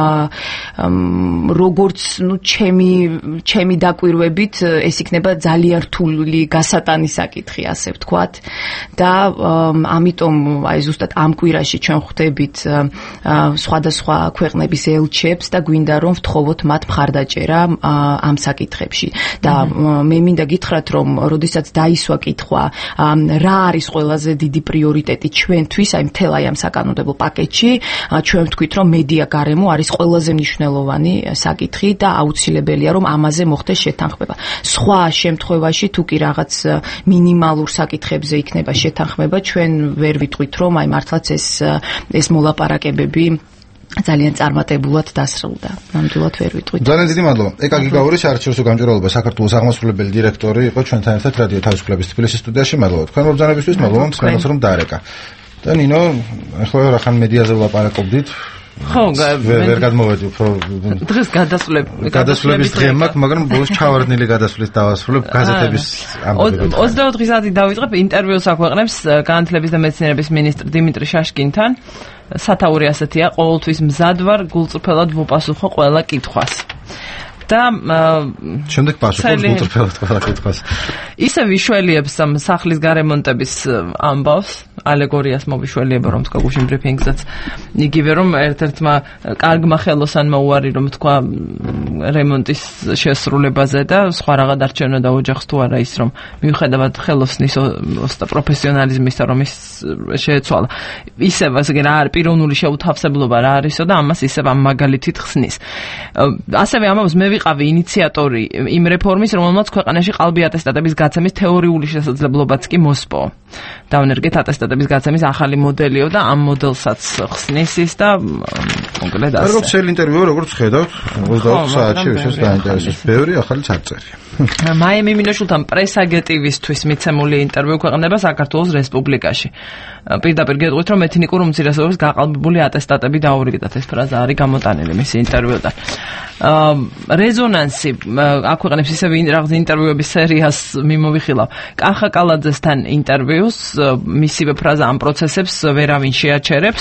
როგორც ჩემი დაკვირვებით ეს იქნება ძალიან რთული გასატანი საკითხი, ასე ვთქვათ და ამიტომ აი ზუსტად ამ კვირაში ჩვენ ხვდებით სხვადასხვა ქვეყნების ელჩებს და გვინდა რომ ვთხოვოთ მათ მხარდაჭერა ამ საკითხებში და მე მინდა გითხრათ რომ როდესაც დაისვა კითხვა რა არის ყველაზე დიდი პრიორიტეტი ჩვენთვის აი მთელ აი ამ საკანონმდებლო პაკეტში ჩვენ ვთქვით რომ მედია გარემო არის ყველაზე მნიშვნელოვანი საკითხი და აუცილებელია რომ ამაზე მოხდეს შეთანხმება. სხვა შემთხვევაში თუ კი რაღაც მინიმალურ საკითხებზე იქნება შეთანხმება, ჩვენ ვერ ვიტყვით რომ აი მართლაც ეს მოლაპარაკებები ძალიან წარმატებულად დასრულდა. ნამდვილად ვერ ვიტყვით. ძალიან დიდი მადლობა. ეკა გიგაურის საარჩევნო გამჭვირვალობა საქართველოს აღმასრულებელი დირექტორი იყო ჩვენთან ერთად რადიო თავისუფლების თბილისის სტუდიაში. მადლობა თქვენ მობრძანებისთვის, მადლობა მსმენელს რომ დაარეკა. და ნინო, ახლა რახან მედიაზე ვლაპარაკობდით. ხო, ვერ გადმოვედი უფრო დღეს გადასვლების დღე მაქვს, მაგრამ ბოლოს ჩავარდნილი გადასვლის დავასრულებ გაზეთების ამბებით. 24 საათი დავიწყებ ინტერვიუს აქვეყნებს განათლების და მეცნიერების მინისტრი დიმიტრი შაშკინთან. სათაური ასეთია, ყოველთვის მზად ვარ გულწრფელად ვუპასუხო ყველა კითხვას. და შემდეგ პასუხობს გულწრფელად ყველა კითხვას. ისე ვიშველიებს სახლის გარემონტების ამბავს, ალეგორიას მოვიშველიება რომ თქვა გუშინ ბრიფინგზეც, იგივე რომ ერთ-ერთმა კარგმა ხელოსანმა უარი რომ თქვა რემონტის შესრულებაზე და სხვა რაღაც არჩევნა და ოჯახს თუ არა ის რომ მიუხედავად ხელოსნის პროფესიონალიზმისა რომ ის შეეცვალა ისევ ასე რა არის პიროვნული შეუთავსებლობა რა არისო და ამას ისევ ამ მაგალითით ხსნის. ასევე ამბობს მე ვიყავი ინიციატორი იმ რეფორმის რომელმაც ქვეყანაში ყალბი ატესტატების გაცემის თეორიული შესაძლებლობაც კი მოსპო. დავნერგეთ ატესტატების გაცემის ახალი მოდელიო და ამ მოდელსაც ხსნის ის და კონკრეტულად ასე. როგორც წელი ინტერვიუ როგორც ხედავთ 24 საათში ვისაც დაინტერესებს ბევრი ახალი წარწერა. მაიამი მინოშულთან პრესაგეტივისთვის მიცემული ინტერვიუ ქვეყნდება საქართველოს რესპუბლიკაში. პირდაპირ გეტყვით რომ ეთნიკურ უმცირესობებს გაყალბებული ატესტატები დაურიგდათ ეს ფრაზა არის გამოტანილი მისი ინტერვიუდან. რეზონანსი აქვეყნებს ისევ რაღაც ინტერვიუების სერიას მიმოვიხილავ. კახა კალაძესთან ინტერვიუს მისივე ფრაზა ამ პროცესებს ვერავინ შეაჩერებს.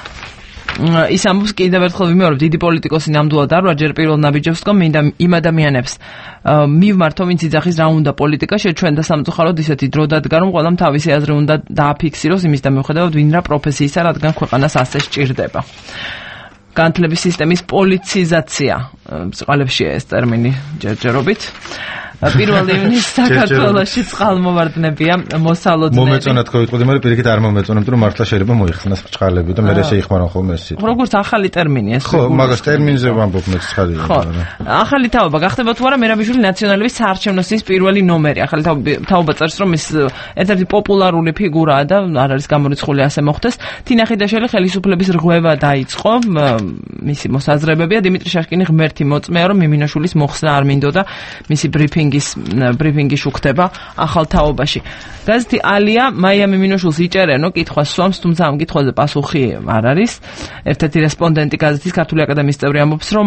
ის ამბობს კიდევ ერთხელ ვიმეორებ დიდი პოლიტიკოსი ნამდვილად არ ვარ ჯერ პირველ ნაბიჯებს ვთქვა მინდა იმ ადამიანებს მივმართო ვინც იძახის რა უნდა პოლიტიკა შეჩვენ და სამწუხაროდ ისეთი დრო დადგა რომ ყველამ თავისი აზრი უნდა დააფიქსიროს იმის და მიუხედავად ვინ რა პროფესიისა რადგან ქვეყანას ასე სჭირდება. განათლების სისტემის პოლიციზაცია წყალებშია ეს ტერმინი ჯერჯერობით. 1 ივნისს საქართველოში წყალმოვარდნებია მოსალოდნელი. მომეწონათ ხო ვიტყოდი, მაგრამ პირიქით არ მომეწონებთ რომ მართლა შეიძლება მოიხსნას წყალები და მე შეიხმარონ ხოლმე ეს სიტყვა. როგორც ახალი ტერმინი ეს. ხო, მაგას ტერმინზე ვამბობ მე ცხადია. ხო. ახალი თაობა გახდება თუ არა მერაბიშვილი ნაციონალების საარჩევნო სიის პირველი ნომერი. ახალი თაობა წერს რომ ის ერთ-ერთი პოპულარული ფიგურაა და არ არის გამორიცხული ასე მოხდეს. თინა ხიდაშელი ხელისუფლების რღვევა დაიწყო. მისი მოსაზრებებია დიმიტრი შაშკინი ღმერთი მოწმეა რომ მიმინაშვილის მოხსნა არ მინდოდა მისი ბრიფინგი შუქდება ახალ თაობაში. გაზეთი ალია მაიამი მინოშულს იჭერენო კითხვას სვამს, თუმცა ამ კითხვაზე პასუხი არ არის. ერთ-ერთი რესპონდენტი გაზეთის ქართული აკადემიის წევრი ამბობს, რომ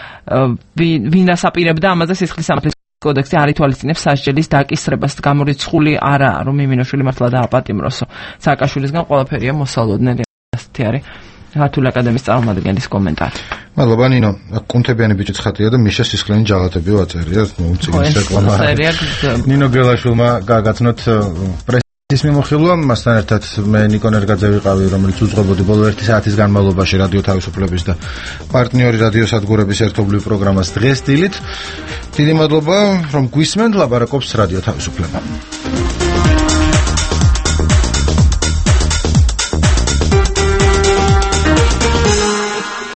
ვინ ასაპირებდა ამაზე სისხლის სამართლის კოდექსი არ ითვალისწინებს სასჯელის დაკისრებას, გამორიცხული არაა, რომ მიმინოშვილი მართლა დააპატიმროსო. სააკაშვილისგან ყველაფერია მოსალოდნელი. ასეთი არის ქართული აკადემიის წარმომადგენლის კომენტარი. მადლობა ნინო, კუნთებიანი ბიჭიც ხატია და მიშა სისხლიანი ჯაღათები ვაწერია, მუცინის რეკლამა. ნინო გელაშვილმა გაგაცნოთ პრესის მიმოხილვა, მასთან ერთად მე ნიკო ნერგაძე ვიყავი, რომელიც უძღვებოდი ბოლო 1 საათის განმავლობაში რადიო თავისუფლების და პარტნიორი რადიო სადგურების ერთობლივ პროგრამას დღეს დილით. დიდი მადლობა, რომ გვისმენთ, ლაპარაკობს რადიო თავისუფლება.